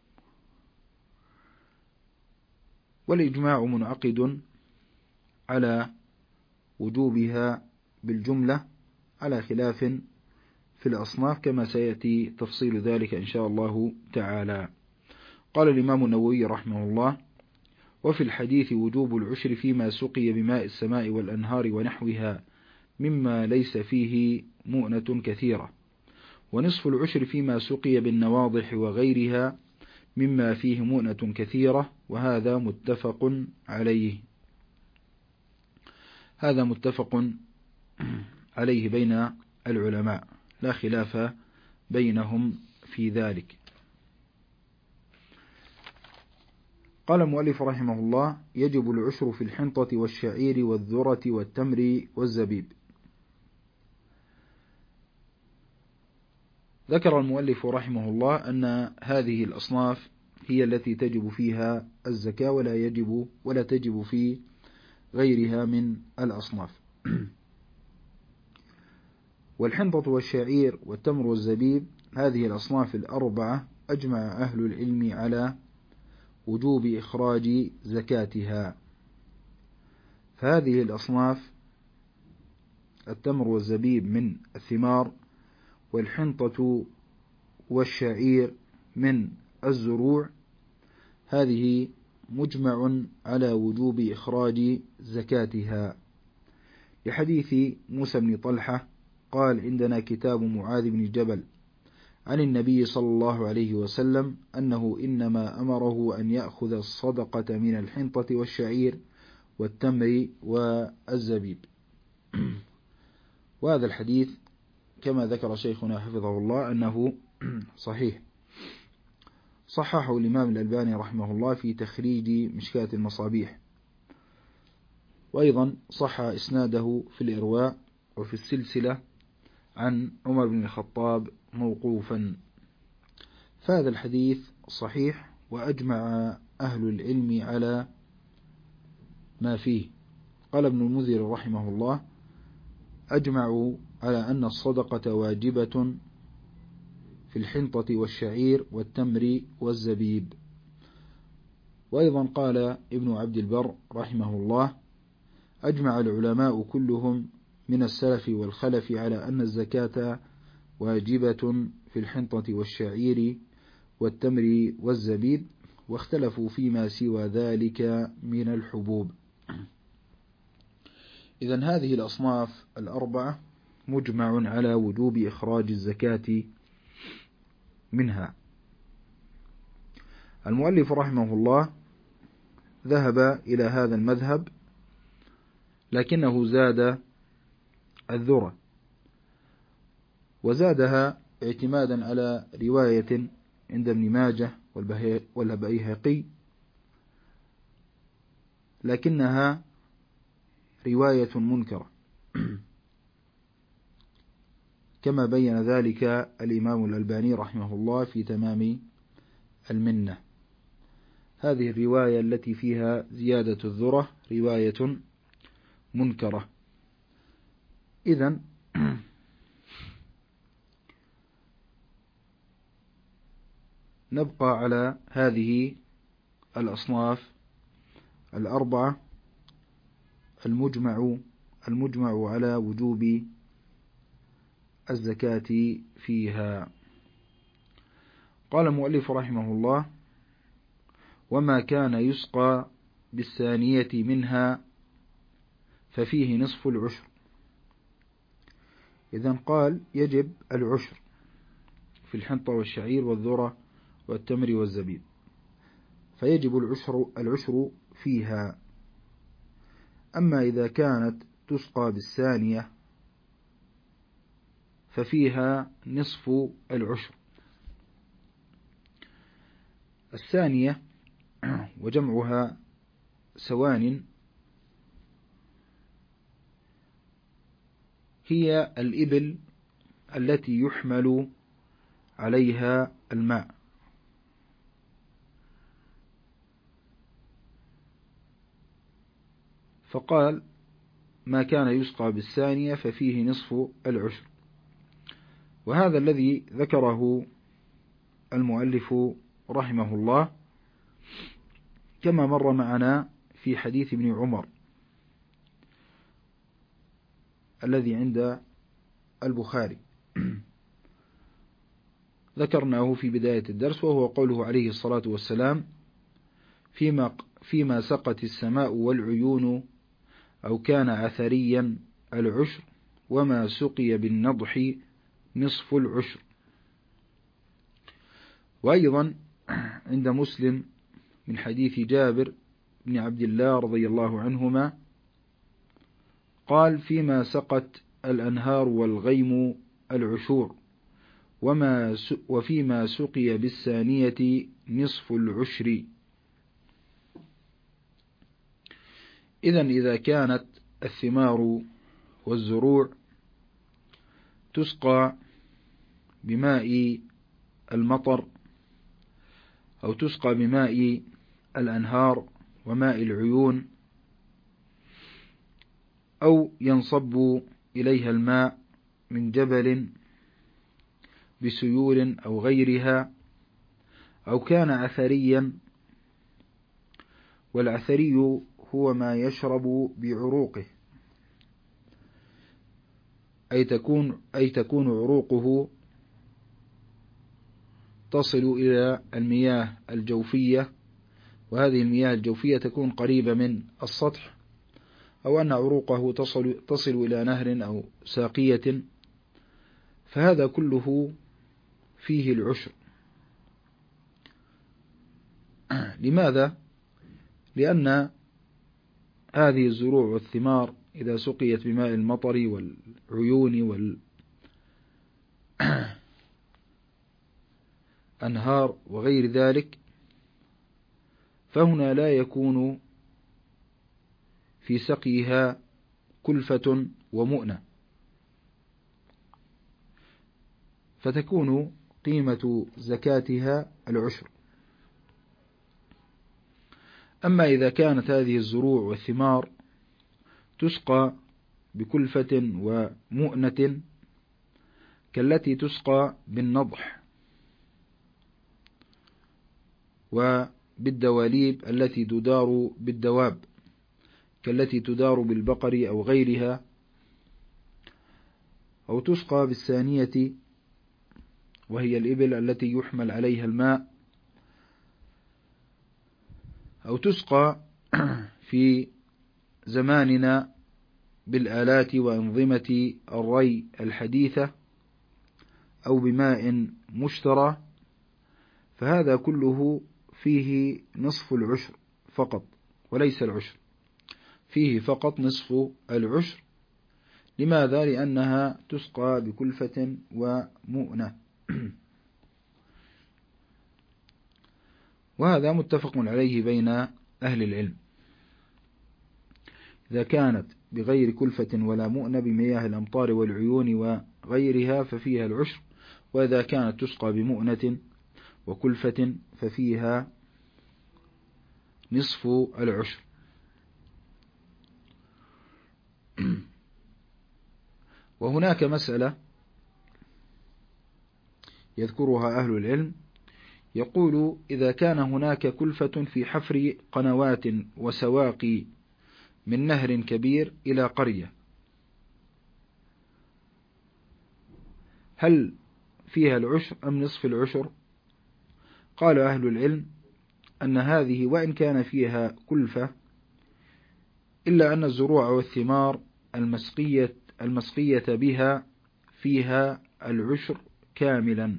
والإجماع منعقد على وجوبها بالجملة على خلاف في الأصناف كما سيأتي تفصيل ذلك إن شاء الله تعالى. قال الإمام النووي رحمه الله: وفي الحديث وجوب العشر فيما سقي بماء السماء والأنهار ونحوها مما ليس فيه مؤنة كثيرة، ونصف العشر فيما سقي بالنواضح وغيرها مما فيه مؤنة كثيرة، وهذا متفق عليه. هذا متفق عليه بين العلماء، لا خلاف بينهم في ذلك. قال المؤلف رحمه الله: يجب العشر في الحنطة والشعير والذرة والتمر والزبيب. ذكر المؤلف رحمه الله أن هذه الأصناف هي التي تجب فيها الزكاة ولا تجب في غيرها من الأصناف. والحنطة والشعير والتمر والزبيب، هذه الأصناف الأربعة أجمع أهل العلم على وجوب إخراج زكاتها. فهذه الأصناف التمر والزبيب من الثمار، والحنطة والشعير من الزروع، هذه مجمع على وجوب إخراج زكاتها، لحديث موسى بن طلحة قال: عندنا كتاب معاذ بن جبل عن النبي صلى الله عليه وسلم أنه إنما أمره أن يأخذ الصدقة من الحنطة والشعير والتمر والزبيب. وهذا الحديث كما ذكر شيخنا حفظه الله أنه صحيح، صححه الإمام الألباني رحمه الله في تخريج مشكاة المصابيح، وأيضا صح إسناده في الإرواء وفي السلسلة عن عمر بن الخطاب موقوفا. فهذا الحديث صحيح، وأجمع أهل العلم على ما فيه. قال ابن المنذر رحمه الله: أجمعوا على أن الصدقة واجبة في الحنطة والشعير والتمر والزبيب. وأيضا قال ابن عبد البر رحمه الله: أجمع العلماء كلهم من السلف والخلف على أن الزكاة واجبة في الحنطة والشعير والتمر والزبيب، واختلفوا فيما سوى ذلك من الحبوب. إذن هذه الأصناف الأربعة مجمع على وجوب إخراج الزكاة منها. المؤلف رحمه الله ذهب إلى هذا المذهب، لكنه زاد الذرة، وزادها اعتمادا على رواية عند ابن ماجه والبيهقي، لكنها رواية منكرة كما بين ذلك الإمام الألباني رحمه الله في تمام المنة. هذه الرواية التي فيها زيادة الذرة رواية منكرة. إذن نبقى على هذه الأصناف الأربعة المجمع على وجوب الزكاة فيها. قال المؤلف رحمه الله: وما كان يسقى بالثانية منها ففيه نصف العشر. إذن قال يجب العشر في الحنطة والشعير والذرة والتمر والزبيب، فيجب العشر فيها. أما إذا كانت تسقى بالثانية ففيها نصف العشر. الثانية وجمعها سوان هي الإبل التي يحمل عليها الماء، فقال ما كان يسقى بالثانية ففيه نصف العشر. وهذا الذي ذكره المؤلف رحمه الله كما مر معنا في حديث ابن عمر الذي عند البخاري، ذكرناه في بداية الدرس، وهو قوله عليه الصلاة والسلام: فيما سقت السماء والعيون أو كان عثريا العشر، وما سقي بالنضح نصف العشر. وأيضا عند مسلم من حديث جابر بن عبد الله رضي الله عنهما قال: فيما سقت الأنهار والغيم العشور، وفيما سقي بالثانية نصف العشر. إذا كانت الثمار والزروع تسقى بماء المطر أو تسقى بماء الأنهار وماء العيون، أو ينصب إليها الماء من جبل بسيول أو غيرها، أو كان عثريا، والعثري هو ما يشرب بعروقه، أي تكون عروقه تصل إلى المياه الجوفية، وهذه المياه الجوفية تكون قريبة من السطح، أو أن عروقه تصل إلى نهر أو ساقية، فهذا كله فيه العشر. لماذا؟ لأن هذه الزروع والثمار إذا سقيت بماء المطر والعيون والأنهار وغير ذلك، فهنا لا يكون في سقيها كلفة ومؤنة، فتكون قيمة زكاتها العشر. أما إذا كانت هذه الزروع والثمار تسقى بكلفة ومؤنة كالتي تسقى بالنضح وبالدواليب التي تدار بالدواب كالتي تدار بالبقر أو غيرها، أو تسقى بالثانية وهي الإبل التي يحمل عليها الماء، أو تسقى في زماننا بالآلات وأنظمة الري الحديثة أو بماء مشترى، فهذا كله فيه نصف العشر فقط وليس العشر، فيه فقط نصف العشر. لماذا؟ لأنها تسقى بكلفة ومؤنة. وهذا متفق عليه بين أهل العلم. إذا كانت بغير كلفة ولا مؤنة بمياه الأمطار والعيون وغيرها ففيها العشر، وإذا كانت تسقى بمؤنة وكلفة ففيها نصف العشر. وهناك مسألة يذكرها أهل العلم، يقول إذا كان هناك كلفة في حفر قنوات وسواقي من نهر كبير إلى قرية، هل فيها العشر أم نصف العشر؟ قال أهل العلم أن هذه وإن كان فيها كلفة إلا أن الزروع والثمار المسقية بها فيها العشر كاملا.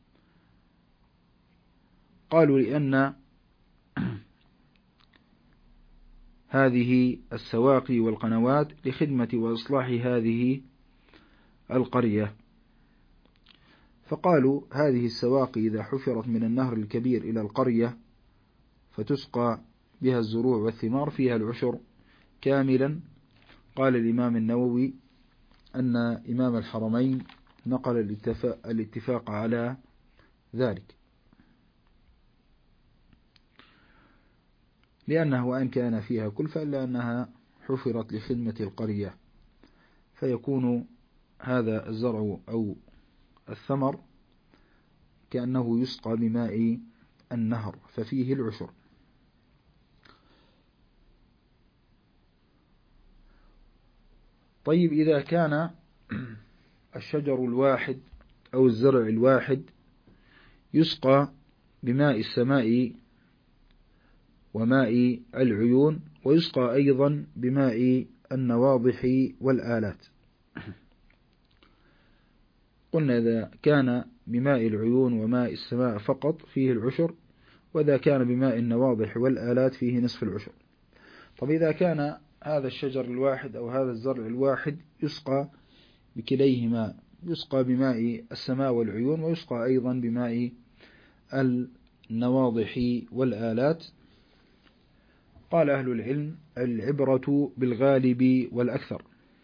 قالوا لأن هذه السواقي والقنوات لخدمة وإصلاح هذه القرية، فقالوا هذه السواقي إذا حفرت من النهر الكبير إلى القرية فتسقى بها الزروع والثمار فيها العشر كاملا. قال الإمام النووي أن إمام الحرمين نقل الاتفاق على ذلك، لأنه وإن كان فيها كلفة إلا أنها حفرت لخدمة القرية، فيكون هذا الزرع أو الثمر كأنه يسقى بماء النهر ففيه العشر. طيب إذا كان الشجر الواحد أو الزرع الواحد يسقى بماء السماء وماء العيون ويسقى أيضا بماء النواضح والآلات، قلنا إذا كان بماء العيون وماء السماء فقط فيه العشر، وإذا كان بماء النواضح والآلات فيه نصف العشر. طب إذا كان هذا الشجر الواحد أو هذا الزرع الواحد يسقى بكليهما، يسقى بماء السماء والعيون ويسقى أيضا بماء النواضح والآلات، قال أهل العلم العبرة بالغالب والأكثر.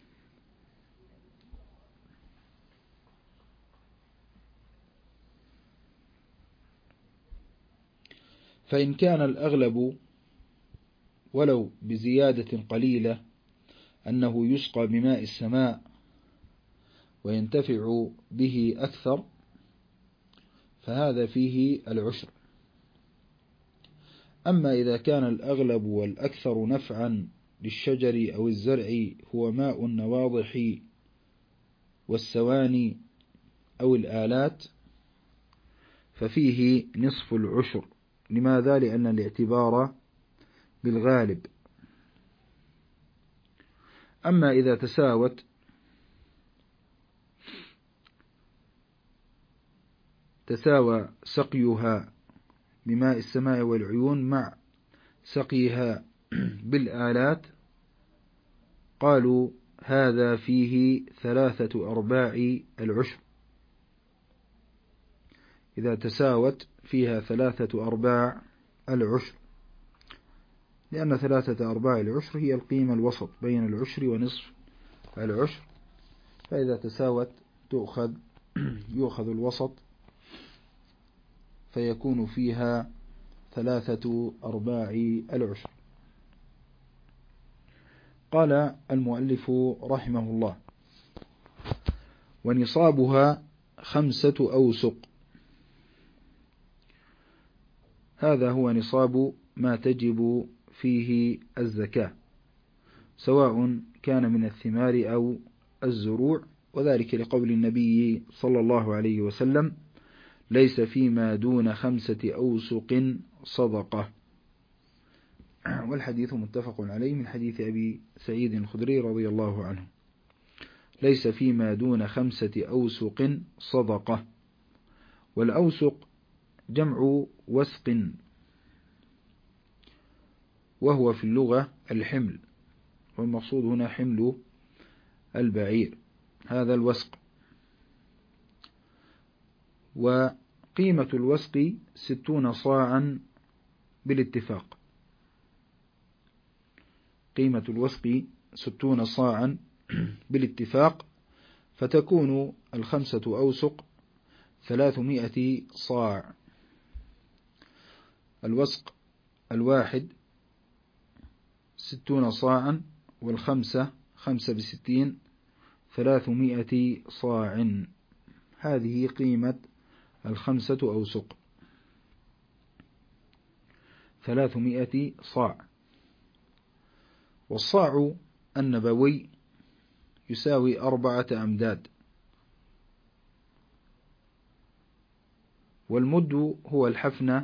فإن كان الأغلب ولو بزيادة قليلة أنه يسقى بماء السماء وينتفع به أكثر فهذا فيه العشر. أما إذا كان الأغلب والأكثر نفعا للشجر أو الزرع هو ماء النواضح والسواني أو الآلات ففيه نصف العشر. لماذا؟ لأن الاعتبار بالغالب. أما إذا تساوى سقيها بماء السماء والعيون مع سقيها بالآلات قالوا هذا فيه 3/4 العشر. إذا تساوت فيها 3/4 العشر، لأن 3/4 العشر هي القيمة الوسط بين العشر ونصف العشر، فإذا تساوت يؤخذ الوسط فيكون فيها 3/4 العشر. قال المؤلف رحمه الله: ونصابها 5 أوسق. هذا هو نصاب ما تجب فيه الزكاة، سواء كان من الثمار أو الزروع، وذلك لقول النبي صلى الله عليه وسلم: ليس فيما دون 5 أوسق صدقة. والحديث متفق عليه من حديث أبي سعيد الخدري رضي الله عنه: ليس فيما دون 5 أوسق صدقة. والأوسق جمع وسق، وهو في اللغة الحمل، والمقصود هنا حمل البعير، هذا الوسق. وقيمة الوسق 60 صاعا بالاتفاق. قيمة الوسق 60 صاعا بالاتفاق، فتكون 5 أوسق 300 صاع. الوسق الواحد 60 صاعا، والخمسة 5 ب60 300 صاع. هذه قيمة 5 أوسق 300 صاع. والصاع النبوي يساوي 4 أمداد. والمد هو الحفنة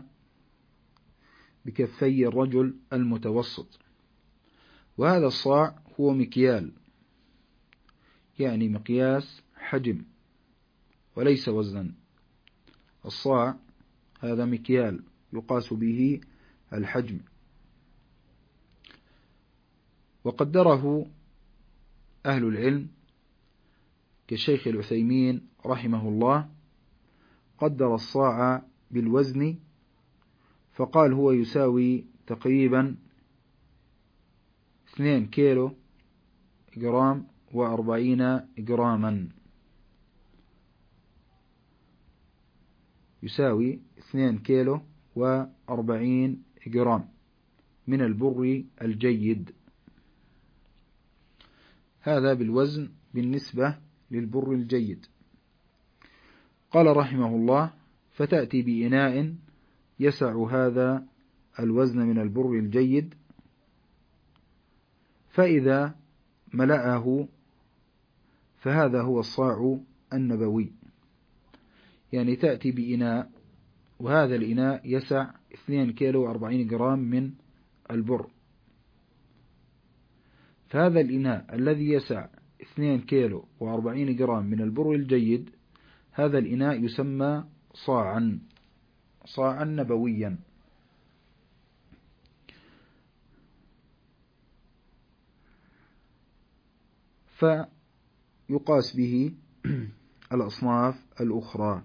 بكفي الرجل المتوسط. وهذا الصاع هو مكيال، يعني مقياس حجم وليس وزنا. الصاع هذا مكيال يقاس به الحجم. وقدره أهل العلم كالشيخ العثيمين رحمه الله، قدر الصاع بالوزن فقال هو يساوي تقريبا 2 كيلو جرام و40 جراما. يساوي 2 كيلو و40 جرام من البر الجيد. هذا بالوزن بالنسبة للبر الجيد. قال رحمه الله: فتأتي بإناء يسع هذا الوزن من البر الجيد، فإذا ملأه فهذا هو الصاع النبوي. يعني تأتي بإناء، وهذا الإناء يسع 2 كيلو و40 جرام من البر. فهذا الإناء الذي يسع 2 كيلو و40 جرام من البر الجيد، هذا الإناء يسمى صاعا نبويا. فيقاس به الأصناف الأخرى.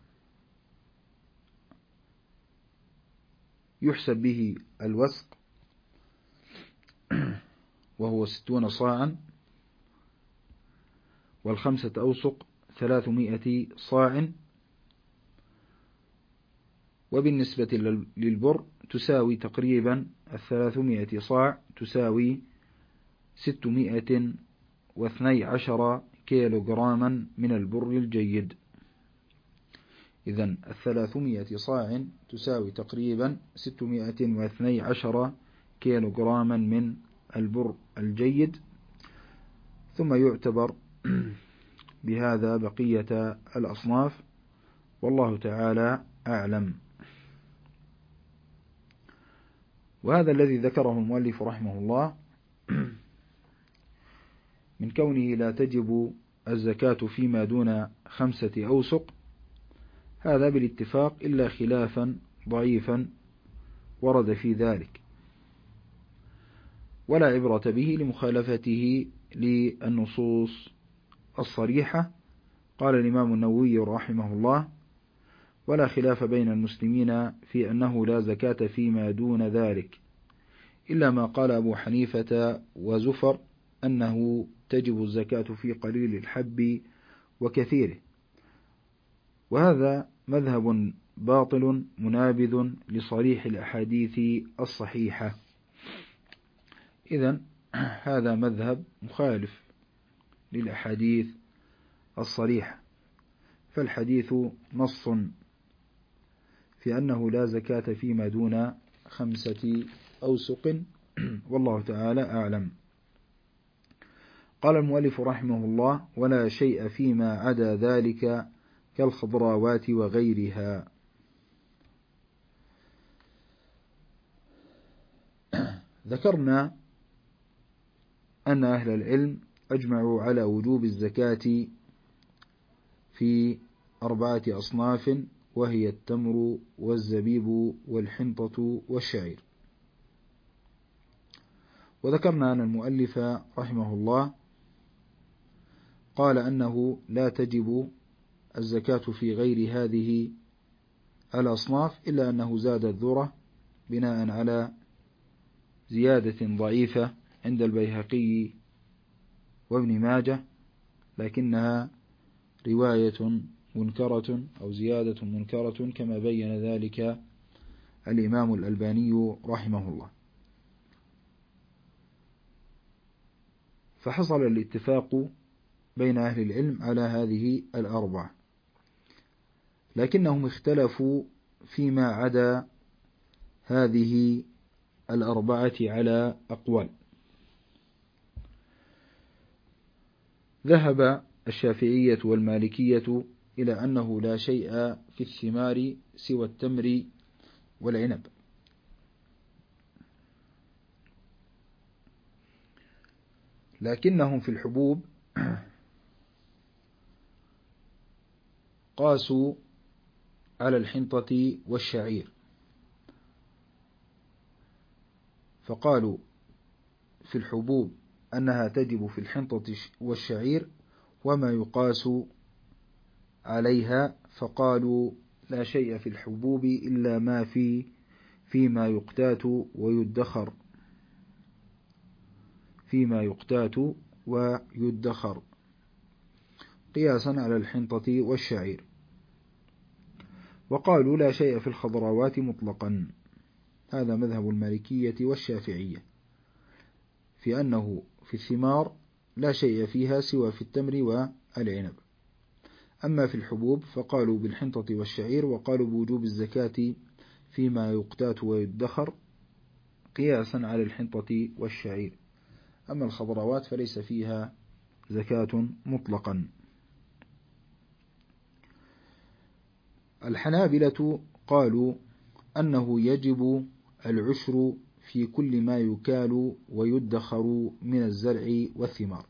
يحسب به الوسق وهو 60 صاعا، وال5 أوسق 300 صاع. وبالنسبة للبر تساوي تقريبا 300 صاع تساوي 612 كيلو جراما من البر الجيد. إذن 300 صاع تساوي تقريبا 612 كيلو جراما من البر الجيد. ثم يعتبر بهذا بقية الأصناف، والله تعالى أعلم. وهذا الذي ذكره المؤلف رحمه الله من كونه لا تجب الزكاة فيما دون 5 أوسق، هذا بالاتفاق إلا خلافا ضعيفا ورد في ذلك، ولا عبرة به لمخالفته للنصوص الصريحة. قال الإمام النووي رحمه الله: ولا خلاف بين المسلمين في أنه لا زكاة فيما دون ذلك، إلا ما قال أبو حنيفة وزفر أنه تجب الزكاة في قليل الحب وكثيره. وهذا مذهب باطل منابذ لصريح الأحاديث الصحيحة. إذن هذا مذهب مخالف للأحاديث الصريحة، فالحديث نص في أنه لا زكاة فيما دون 5 أوسق، والله تعالى أعلم. قال المؤلف رحمه الله: ولا شيء فيما عدا ذلك كالخضراوات وغيرها. ذكرنا أن أهل العلم أجمعوا على وجوب الزكاة في 4 أصناف، وهي التمر والزبيب والحنطة والشعير. وذكرنا أن المؤلف رحمه الله قال أنه لا تجب الزكاة في غير هذه الأصناف، إلا أنه زاد الذرة بناء على زيادة ضعيفة عند البيهقي وابن ماجه، لكنها رواية منكرة أو زيادة منكرة كما بين ذلك الإمام الألباني رحمه الله. فحصل الاتفاق بين أهل العلم على هذه 4، لكنهم اختلفوا فيما عدا هذه 4 على أقوال. ذهب الشافعية والمالكية إلى أنه لا شيء في الثمار سوى التمر والعنب، لكنهم في الحبوب قاسوا على الحنطة والشعير، فقالوا في الحبوب أنها تجب في الحنطة والشعير وما يقاس عليها، فقالوا لا شيء في الحبوب إلا ما فيما يقتات ويدخر، فيما يقتات ويدخر، قياسا على الحنطة والشعير. وقالوا لا شيء في الخضراوات مطلقا. هذا مذهب المالكية والشافعية في أنه في الثمار لا شيء فيها سوى في التمر والعنب. أما في الحبوب فقالوا بالحنطة والشعير، وقالوا بوجوب الزكاة فيما يقتات ويدخر قياسا على الحنطة والشعير. أما الخضروات فليس فيها زكاة مطلقا. الحنابلة قالوا أنه يجب العشر في كل ما يكال ويدخر من الزرع والثمار.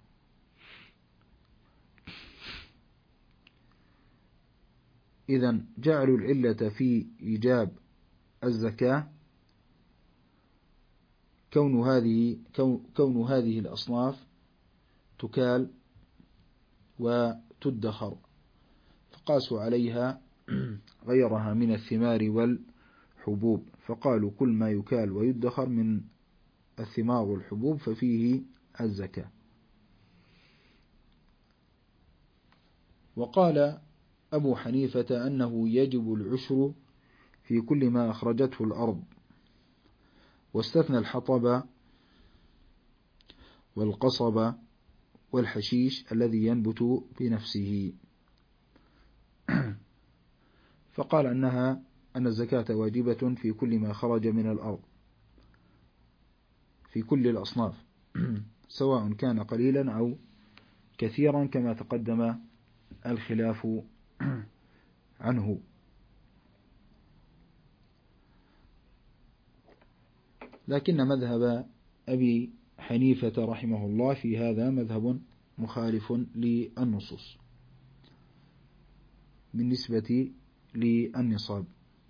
إذن جعلوا العلة في إيجاب الزكاة كون هذه الأصناف تكال وتدخر، فقاسوا عليها غيرها من الثمار والحبوب، فقالوا كل ما يكال ويدخر من الثمار والحبوب ففيه الزكاة. وقال أبو حنيفة أنه يجب العشر في كل ما أخرجته الأرض، واستثنى الحطب والقصب والحشيش الذي ينبت بنفسه، فقال أن الزكاة واجبة في كل ما خرج من الأرض في كل الأصناف سواء كان قليلا أو كثيرا، كما تقدم الخلاف عنه. لكن مذهب أبي حنيفة رحمه الله في هذا مذهب مخالف للنصوص بالنسبة للنصاب.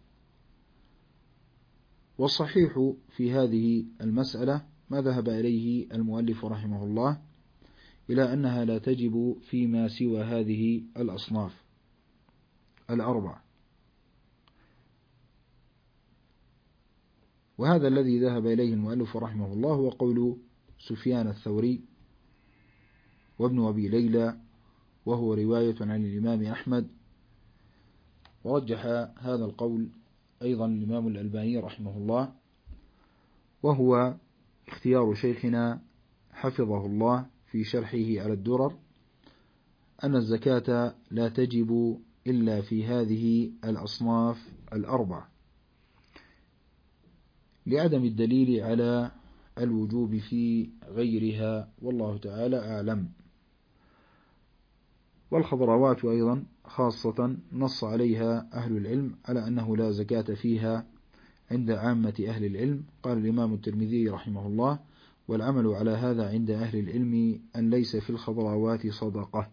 والصحيح في هذه المسألة ما ذهب إليه المؤلف رحمه الله إلى أنها لا تجب فيما سوى هذه الأصناف 4. وهذا الذي ذهب إليه المؤلف رحمه الله هو قول سفيان الثوري وابن أبي ليلى، وهو رواية عن الإمام أحمد ورجح هذا القول أيضا الإمام الألباني رحمه الله، وهو اختيار شيخنا حفظه الله في شرحه على الدرر، أن الزكاة لا تجب إلا في هذه الأصناف الأربع، لعدم الدليل على الوجوب في غيرها، والله تعالى أعلم. والخضروات أيضا خاصة نص عليها أهل العلم على أنه لا زكاة فيها عند عامة أهل العلم. قال الإمام الترمذي رحمه الله: والعمل على هذا عند أهل العلم أن ليس في الخضروات صدقة.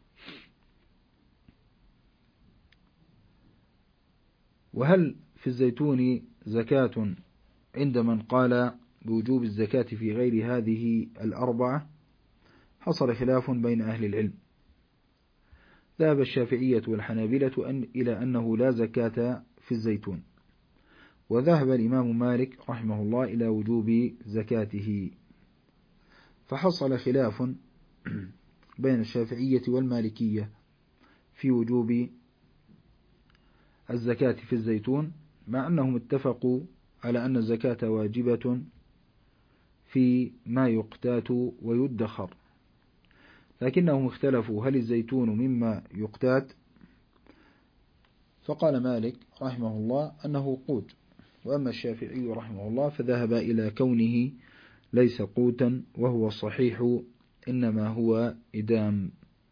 وهل في الزيتون زكاة عند من قال بوجوب الزكاة في غير هذه الأربعة؟ حصل خلاف بين أهل العلم. ذهب الشافعية والحنابلة إلى أنه لا زكاة في الزيتون، وذهب الإمام مالك رحمه الله إلى وجوب زكاته. فحصل خلاف بين الشافعية والمالكية في وجوب الزكاة في الزيتون، مع أنهم اتفقوا على أن الزكاة واجبة في ما يقتات ويدخر، لكنهم اختلفوا هل الزيتون مما يقتات؟ فقال مالك رحمه الله أنه قوت، وأما الشافعي رحمه الله فذهب إلى كونه ليس قوتا، وهو الصحيح إنما هو إدام.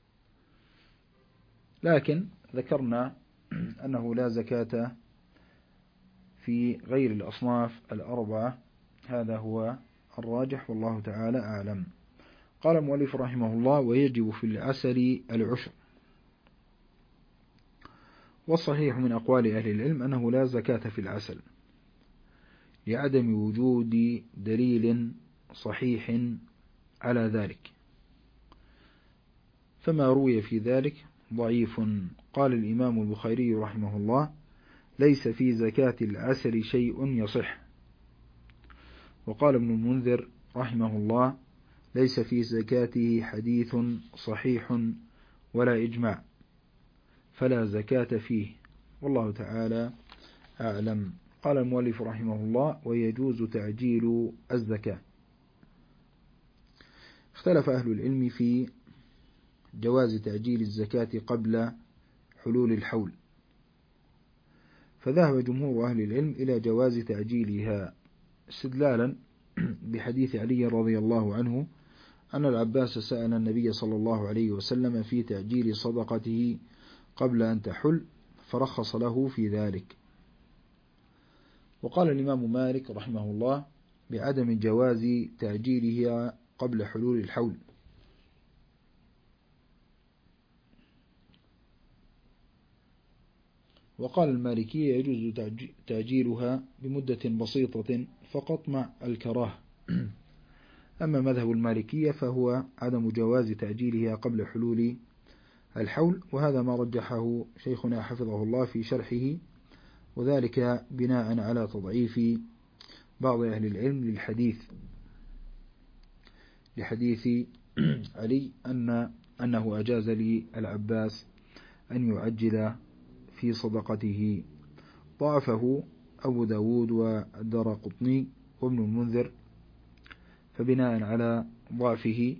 لكن ذكرنا أنه لا زكاة في غير الأصناف الأربعة، هذا هو الراجح والله تعالى أعلم. قال المؤلف رحمه الله: ويجب في العسل العشر. والصحيح من أقوال أهل العلم أنه لا زكاة في العسل، لعدم وجود دليل صحيح على ذلك، فما روي في ذلك ضعيف. قال الإمام البخاري رحمه الله: ليس في زكاة العسل شيء يصح. وقال ابن المنذر رحمه الله: ليس في زكاته حديث صحيح ولا إجماع، فلا زكاة فيه، والله تعالى أعلم. قال المؤلف رحمه الله: ويجوز تعجيل الزكاة. اختلف أهل العلم في جواز تعجيل الزكاة قبل حلول الحول، فذهب جمهور أهل العلم إلى جواز تعجيلها، استدلالا بحديث علي رضي الله عنه أن العباس سأل النبي صلى الله عليه وسلم في تعجيل صدقته قبل أن تحل، فرخص له في ذلك. وقال الإمام مالك رحمه الله بعدم جواز تعجيلها قبل حلول الحول، وقال المالكية يجوز تعجيلها بمدة بسيطة فقط مع الكراهة. أما مذهب المالكية فهو عدم جواز تعجيلها قبل حلول الحول، وهذا ما رجحه شيخنا حفظه الله في شرحه، وذلك بناء على تضعيف بعض أهل العلم لحديث علي أنه أجاز للعباس أن يعجل في صدقته. ضعفه أبو داود والدارقطني وابن المنذر، فبناء على ضعفه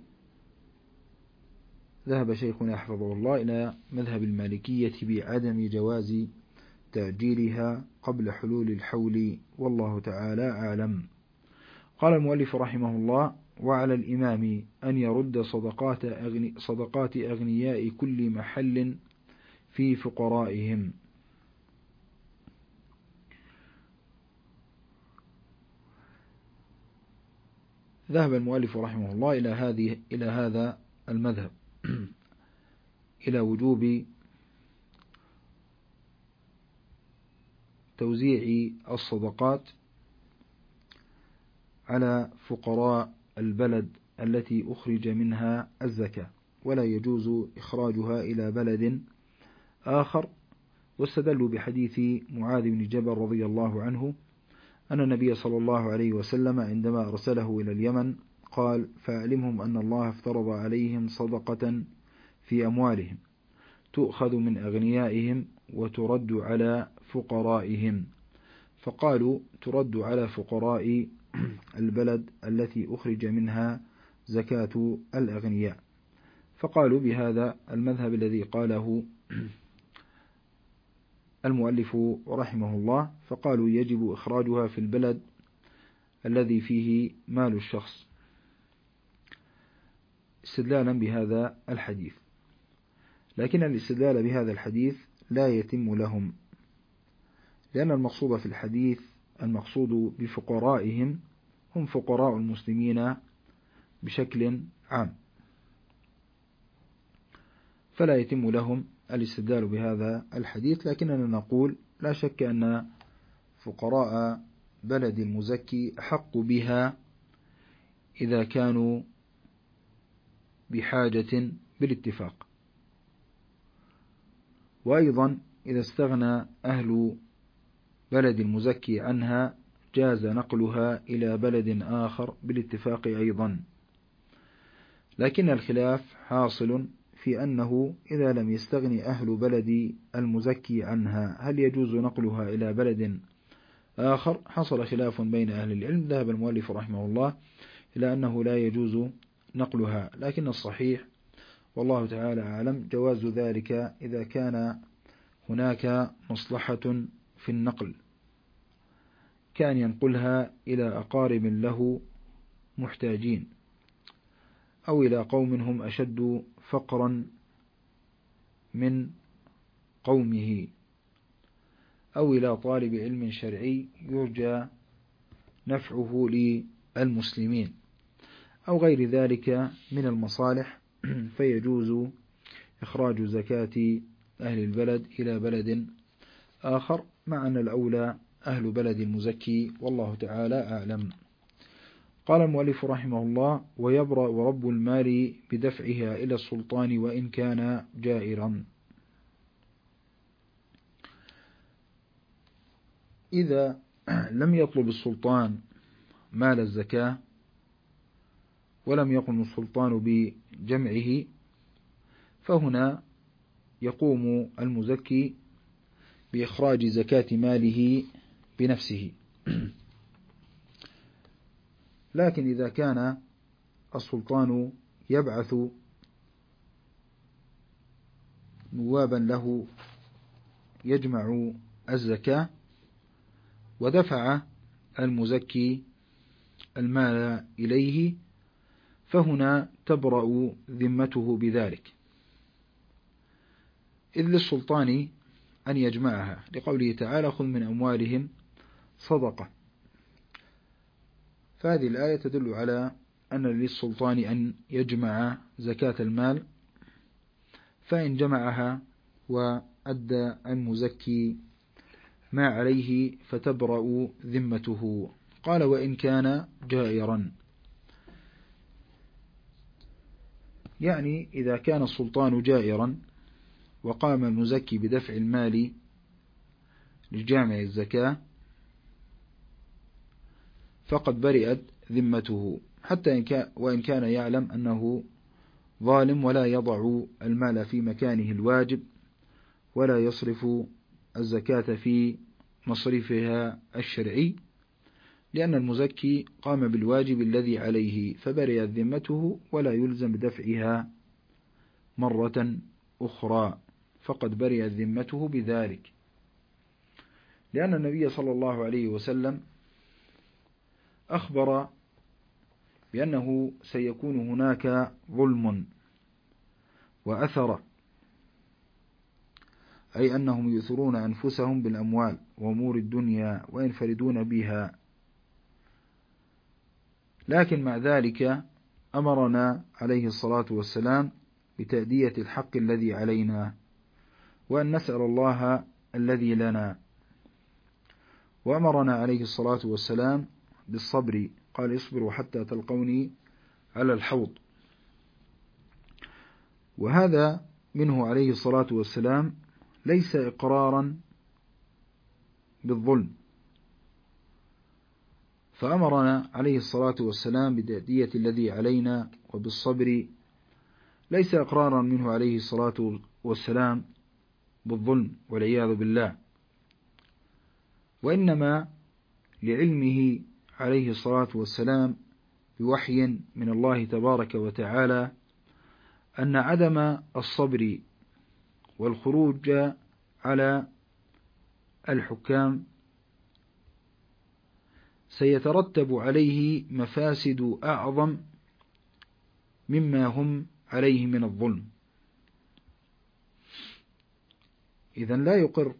ذهب شيخنا حفظه الله إلى مذهب المالكية بعدم جواز تعجيلها قبل حلول الحول، والله تعالى أعلم. قال المؤلف رحمه الله: وعلى الإمام أن يرد صدقات أغنياء كل محل في فقرائهم. ذهب المؤلف رحمه الله إلى هذا المذهب، إلى وجوب توزيع الصدقات على فقراء البلد التي أخرج منها الزكاة، ولا يجوز إخراجها إلى بلد آخر. واستدلوا بحديث معاذ بن جبل رضي الله عنه أن النبي صلى الله عليه وسلم عندما أرسله إلى اليمن قال: فأعلمهم أن الله افترض عليهم صدقة في أموالهم تؤخذ من أغنيائهم وترد على فقرائهم. فقالوا ترد على فقراء البلد التي أخرج منها زكاة الأغنياء. فقالوا بهذا المذهب الذي قاله المؤلف رحمه الله، فقالوا يجب إخراجها في البلد الذي فيه مال الشخص، استدلالا بهذا الحديث. لكن الاستدلال بهذا الحديث لا يتم لهم، لأن المقصود في الحديث المقصود بفقرائهم هم فقراء المسلمين بشكل عام، فلا يتم لهم الاستدلال بهذا الحديث. لكننا نقول لا شك أن فقراء بلد المزكي أحق بها إذا كانوا بحاجة بالاتفاق، وأيضا إذا استغنى أهل بلد المزكي عنها جاز نقلها إلى بلد آخر بالاتفاق أيضا. لكن الخلاف حاصل في أنه إذا لم يستغني أهل بلد المزكي عنها هل يجوز نقلها إلى بلد آخر؟ حصل خلاف بين أهل العلم، ذهب المؤلف رحمه الله إلى أنه لا يجوز نقلها، لكن الصحيح والله تعالى أعلم جواز ذلك إذا كان هناك مصلحة في النقل، كان ينقلها إلى أقارب له محتاجين، أو إلى قوم هم أشد فقرا من قومه، أو إلى طالب علم شرعي يرجى نفعه للمسلمين، أو غير ذلك من المصالح، فيجوز إخراج زكاة أهل البلد إلى بلد آخر، مع أن الأولى أهل بلد المزكي والله تعالى أعلم. قال المؤلف رحمه الله: ويبرأ رب المال بدفعها إلى السلطان وإن كان جائرا. إذا لم يطلب السلطان مال الزكاة ولم يقم السلطان بجمعه، فهنا يقوم المزكي بإخراج زكاة ماله بنفسه. لكن إذا كان السلطان يبعث نوابا له يجمع الزكاة ودفع المزكي المال إليه، فهنا تبرأ ذمته بذلك، إذ للسلطان أن يجمعها، لقوله تعالى: خذ من أموالهم صدقة. فهذه الآية تدل على أن للسلطان أن يجمع زكاة المال، فإن جمعها وأدى المزكي ما عليه فتبرأ ذمته. قال: وإن كان جائرا، يعني إذا كان السلطان جائرا وقام المزكي بدفع المال لجامع الزكاة فقد برئت ذمته، حتى وإن كان يعلم أنه ظالم ولا يضع المال في مكانه الواجب ولا يصرف الزكاة في مصرفها الشرعي، لأن المزكي قام بالواجب الذي عليه فبرئت ذمته ولا يلزم بدفعها مرة أخرى، فقد برئت ذمته بذلك، لأن النبي صلى الله عليه وسلم أخبر بأنه سيكون هناك ظلم وأثر، أي أنهم يؤثرون أنفسهم بالأموال وأمور الدنيا وينفردون بها. لكن مع ذلك أمرنا عليه الصلاة والسلام بتأدية الحق الذي علينا، وأن نسأل الله الذي لنا، وأمرنا عليه الصلاة والسلام بالصبر، قال: اصبروا حتى تلقوني على الحوض. وهذا منه عليه الصلاة والسلام ليس إقرارا بالظلم، فأمرنا عليه الصلاة والسلام بتأدية الذي علينا وبالصبر، ليس إقرارا منه عليه الصلاة والسلام بالظلم والعياذ بالله، وإنما لعلمه عليه الصلاة والسلام بوحي من الله تبارك وتعالى أن عدم الصبر والخروج على الحكام سيترتب عليه مفاسد أعظم مما هم عليه من الظلم. إذن لا يقر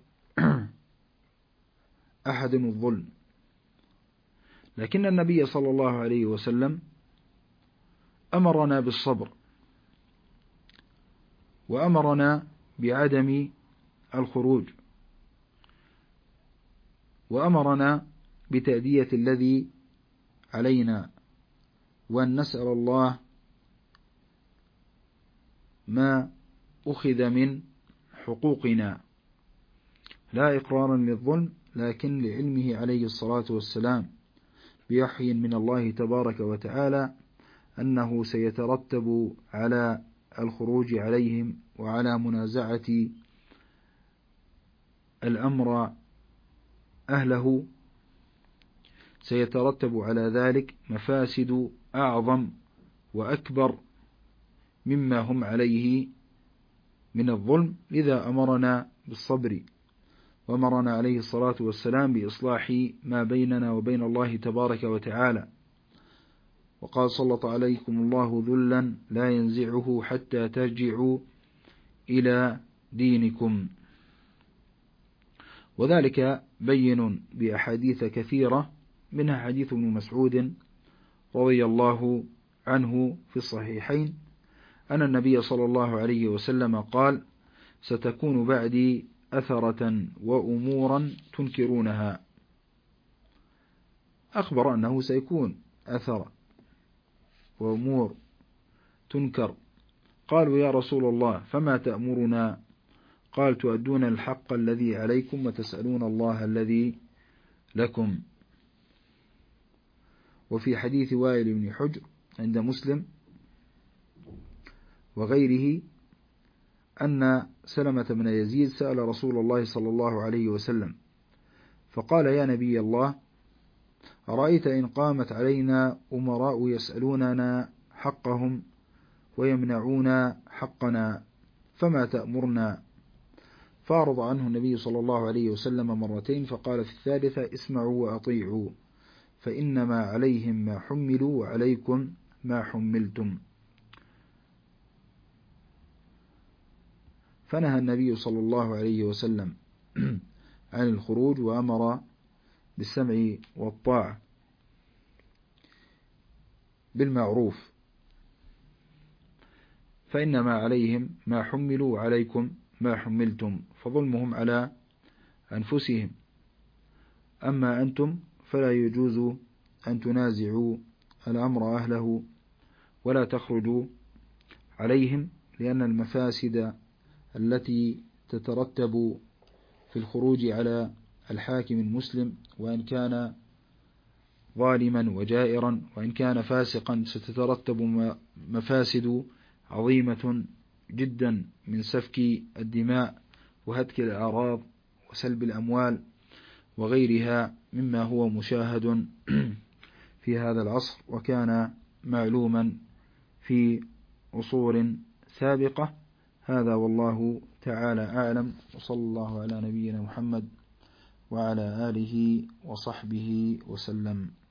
أحد الظلم، لكن النبي صلى الله عليه وسلم أمرنا بالصبر، وأمرنا بعدم الخروج، وأمرنا بتأدية الذي علينا، وأن نسأل الله ما أخذ من حقوقنا، لا إقرارا للظلم، لكن لعلمه عليه الصلاة والسلام بوحي من الله تبارك وتعالى أنه سيترتب على الخروج عليهم وعلى منازعة الأمر أهله، سيترتب على ذلك مفاسد أعظم وأكبر مما هم عليه من الظلم. لذا أمرنا بالصبر، وأمرنا عليه الصلاة والسلام بإصلاح ما بيننا وبين الله تبارك وتعالى، وقال سلط عليكم الله ذلا لا ينزعه حتى ترجعوا إلى دينكم، وذلك بين بأحاديث كثيرة، منها حديث ابن مسعود رضي الله عنه في الصحيحين أن النبي صلى الله عليه وسلم قال: ستكون بعدي أثرة وأمورا تنكرونها. أخبر أنه سيكون أثر وأمور تنكر. قالوا: يا رسول الله فما تأمرنا؟ قال: تؤدون الحق الذي عليكم وتسألون الله الذي لكم. وفي حديث وائل بن حجر عند مسلم وغيره أن سلمة بن يزيد سأل رسول الله صلى الله عليه وسلم فقال: يا نبي الله، أرأيت إن قامت علينا أمراء يسألوننا حقهم ويمنعون حقنا فما تأمرنا؟ فأعرض عنه النبي صلى الله عليه وسلم مرتين، فقال في الثالثة: اسمعوا وأطيعوا، فإنما عليهم ما حملوا وعليكم ما حملتم. فنهى النبي صلى الله عليه وسلم عن الخروج، وأمر بالسمع والطاعة بالمعروف، فإنما عليهم ما حملوا وعليكم ما حملتم، فظلمهم على أنفسهم. أما أنتم فلا يجوز أن تنازعوا الأمر أهله ولا تخرجوا عليهم، لأن المفاسد التي تترتب في الخروج على الحاكم المسلم، وإن كان ظالما وجائرا وإن كان فاسقا، ستترتب مفاسد عظيمة جدا من سفك الدماء وهتك الأعراض وسلب الأموال وغيرها مما هو مشاهد في هذا العصر، وكان معلوما في عصور سابقة. هذا والله تعالى أعلم، وصلى الله على نبينا محمد وعلى آله وصحبه وسلم.